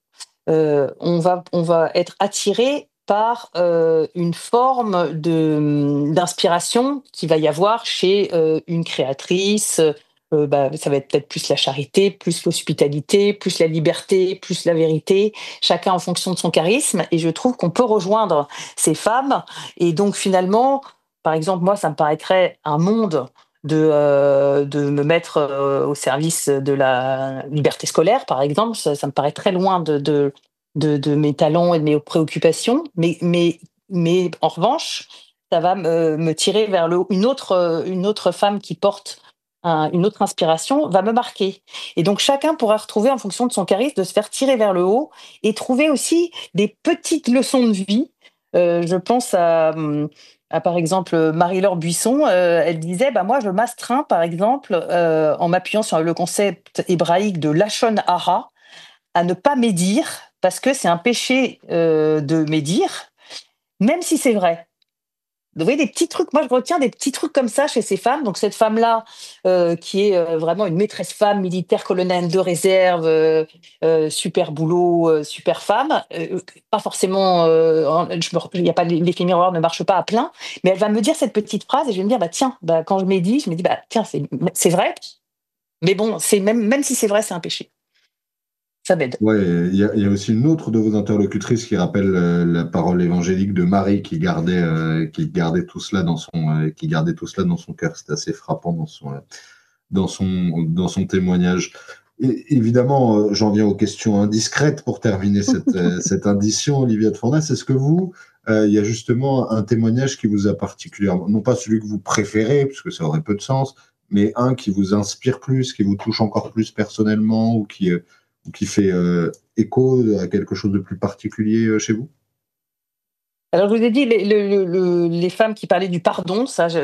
on va être attiré par une forme d'inspiration qu'il va y avoir chez une créatrice. Bah, ça va être peut-être plus la charité, plus l'hospitalité, plus la liberté, plus la vérité, chacun en fonction de son charisme. Et je trouve qu'on peut rejoindre ces femmes. Et donc finalement, par exemple, moi, ça me paraîtrait un monde de me mettre au service de la liberté scolaire, par exemple. Ça me paraît très loin de mes talents et de mes préoccupations. Mais en revanche, ça va me tirer vers le haut. Une autre femme qui porte une autre inspiration va me marquer. Et donc chacun pourra retrouver en fonction de son charisme de se faire tirer vers le haut et trouver aussi des petites leçons de vie. Je pense à par exemple Marie-Laure Buisson, elle disait bah moi je m'astreins par exemple en m'appuyant sur le concept hébraïque de lachon hara à ne pas médire parce que c'est un péché de médire, même si c'est vrai. Vous voyez, des petits trucs, moi je retiens des petits trucs comme ça chez ces femmes. Donc cette femme-là, qui est vraiment une maîtresse femme, militaire, colonel de réserve, super boulot, super femme, pas forcément, il y a pas l'effet miroir ne marche pas à plein, mais elle va me dire cette petite phrase et je vais me dire, bah tiens, bah, quand je médite, je me dis, bah tiens, c'est vrai, mais bon, même si c'est vrai, c'est un péché. Ça m'aide. Ouais, il y a aussi une autre de vos interlocutrices qui rappelle la parole évangélique de Marie qui gardait tout cela qui gardait tout cela dans son cœur. C'est assez frappant dans son témoignage. Et évidemment, j'en viens aux questions indiscrètes pour terminer cette indition, Olivia de Fornas. Est-ce que vous, il y a justement un témoignage qui vous a particulièrement, non pas celui que vous préférez, puisque ça aurait peu de sens, mais un qui vous inspire plus, qui vous touche encore plus personnellement ou qui fait écho à quelque chose de plus particulier chez vous? Alors, je vous ai dit, les femmes qui parlaient du pardon,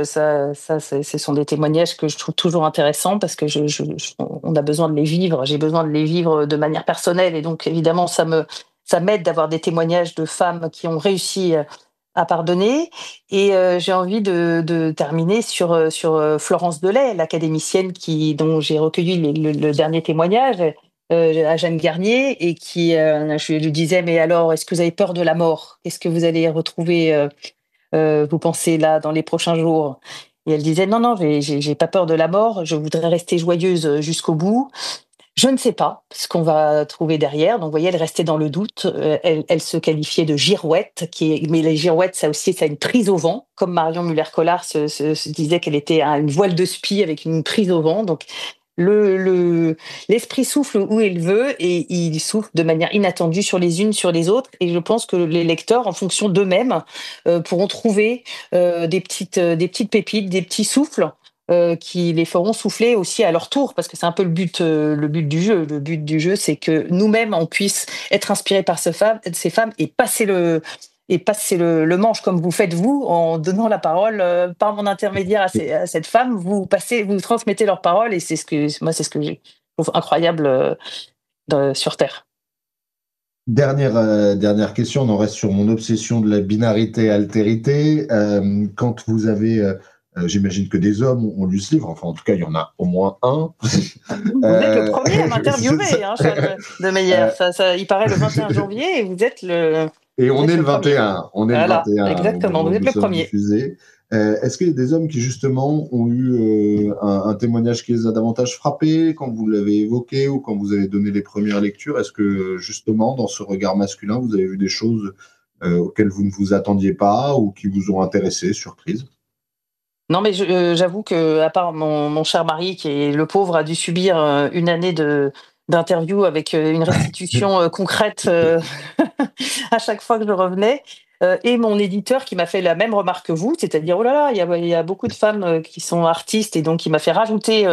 ce sont des témoignages que je trouve toujours intéressants parce que on a besoin de les vivre. J'ai besoin de les vivre de manière personnelle. Et donc, évidemment, ça m'aide d'avoir des témoignages de femmes qui ont réussi à pardonner. Et j'ai envie de terminer sur Florence Delay, l'académicienne dont j'ai recueilli le dernier témoignage à Jeanne Garnier et je lui disais, mais alors, est-ce que vous avez peur de la mort? Qu'est-ce que vous allez retrouver, vous pensez, là, dans les prochains jours? Et elle disait, non, non, j'ai pas peur de la mort, je voudrais rester joyeuse jusqu'au bout. Je ne sais pas ce qu'on va trouver derrière. Donc, vous voyez, elle restait dans le doute. Elle se qualifiait de girouette, mais les girouettes, ça aussi, ça a une prise au vent, comme Marion Muller-Collard se disait qu'elle était une voile de spie avec une prise au vent. Donc, l'esprit souffle où il veut et il souffle de manière inattendue sur les unes, sur les autres. Et je pense que les lecteurs, en fonction d'eux-mêmes, pourront trouver des petites pépites, des petits souffles qui les feront souffler aussi à leur tour, parce que c'est un peu le but du jeu. Le but du jeu, c'est que nous-mêmes, on puisse être inspirés par ces femmes et passer le manche comme vous faites vous, en donnant la parole par mon intermédiaire à cette femme. Vous transmettez leur parole et c'est ce que je trouve incroyable sur Terre. Dernière question, on en reste sur mon obsession de la binarité-altérité. Quand vous avez, j'imagine que des hommes ont lu ce livre, enfin en tout cas il y en a au moins un. Vous êtes le premier à m'interviewer, Charles de Meyer. Il paraît le 21 janvier et vous êtes le... Et on est le 21. On est voilà, le 21. Exactement, vous êtes le premier. Diffusés. Est-ce qu'il y a des hommes qui, justement, ont eu un témoignage qui les a davantage frappés quand vous l'avez évoqué ou quand vous avez donné les premières lectures? Est-ce que, justement, dans ce regard masculin, vous avez vu des choses auxquelles vous ne vous attendiez pas ou qui vous ont intéressé, surprise? Non, mais j'avoue que, à part mon cher mari, qui est le pauvre, a dû subir une année d'interview avec une restitution concrète à chaque fois que je revenais, et mon éditeur qui m'a fait la même remarque que vous, c'est-à-dire, oh là là, il y a beaucoup de femmes qui sont artistes, et donc il m'a fait rajouter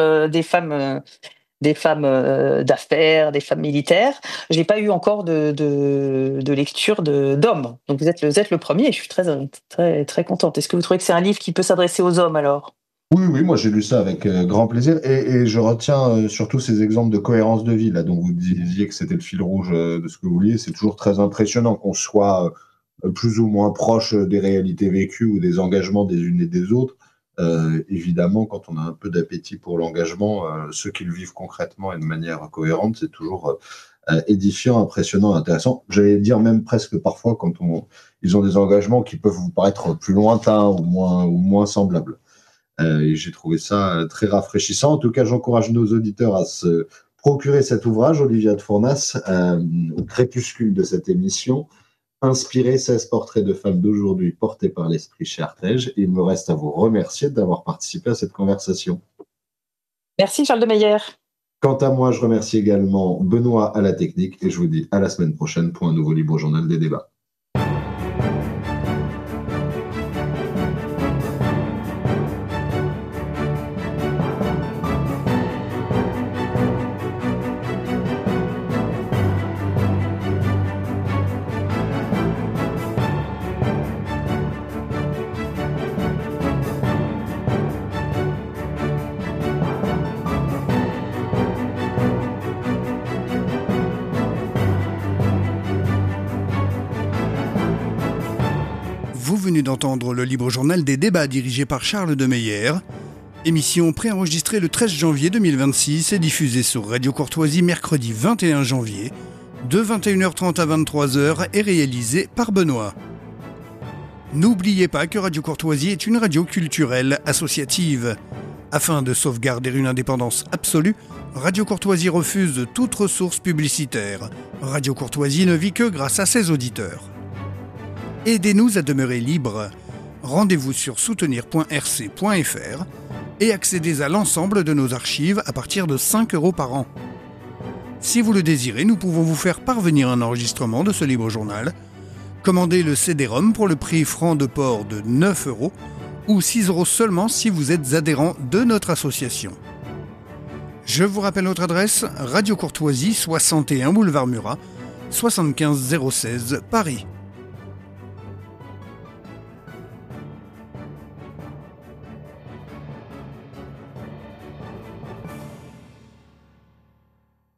des femmes d'affaires, des femmes militaires. J'ai pas eu encore de lecture d'hommes. Donc vous êtes le premier et je suis très, très, très contente. Est-ce que vous trouvez que c'est un livre qui peut s'adresser aux hommes alors? Oui, oui, moi j'ai lu ça avec grand plaisir et je retiens surtout ces exemples de cohérence de vie là dont vous disiez que c'était le fil rouge de ce que vous vouliez. C'est toujours très impressionnant qu'on soit plus ou moins proche des réalités vécues ou des engagements des unes et des autres. Évidemment, quand on a un peu d'appétit pour l'engagement, ceux qui le vivent concrètement et de manière cohérente, c'est toujours édifiant, impressionnant, intéressant. J'allais dire même presque parfois quand ils ont des engagements qui peuvent vous paraître plus lointains ou moins semblables. Et j'ai trouvé ça très rafraîchissant. En tout cas, j'encourage nos auditeurs à se procurer cet ouvrage, Olivia de Fournas, au crépuscule de cette émission. Inspiré 16 portraits de femmes d'aujourd'hui portés par l'esprit chez Artege. Il me reste à vous remercier d'avoir participé à cette conversation. Merci Charles de Meyer. Quant à moi, je remercie également Benoît à la technique et je vous dis à la semaine prochaine pour un nouveau Libre Journal des débats. Vous venez d'entendre le Libre Journal des débats dirigé par Charles de Meyer. Émission préenregistrée le 13 janvier 2026 et diffusée sur Radio Courtoisie mercredi 21 janvier de 21h30 à 23h et réalisée par Benoît. N'oubliez pas que Radio Courtoisie est une radio culturelle associative. Afin de sauvegarder une indépendance absolue, Radio Courtoisie refuse toute ressource publicitaire. Radio Courtoisie ne vit que grâce à ses auditeurs. Aidez-nous à demeurer libres. Rendez-vous sur soutenir.rc.fr et accédez à l'ensemble de nos archives à partir de 5 € par an. Si vous le désirez, nous pouvons vous faire parvenir un enregistrement de ce libre journal. Commandez le CD-ROM pour le prix franc de port de 9 € ou 6 € seulement si vous êtes adhérent de notre association. Je vous rappelle notre adresse, Radio Courtoisie, 61 Boulevard Murat, 75 016 Paris.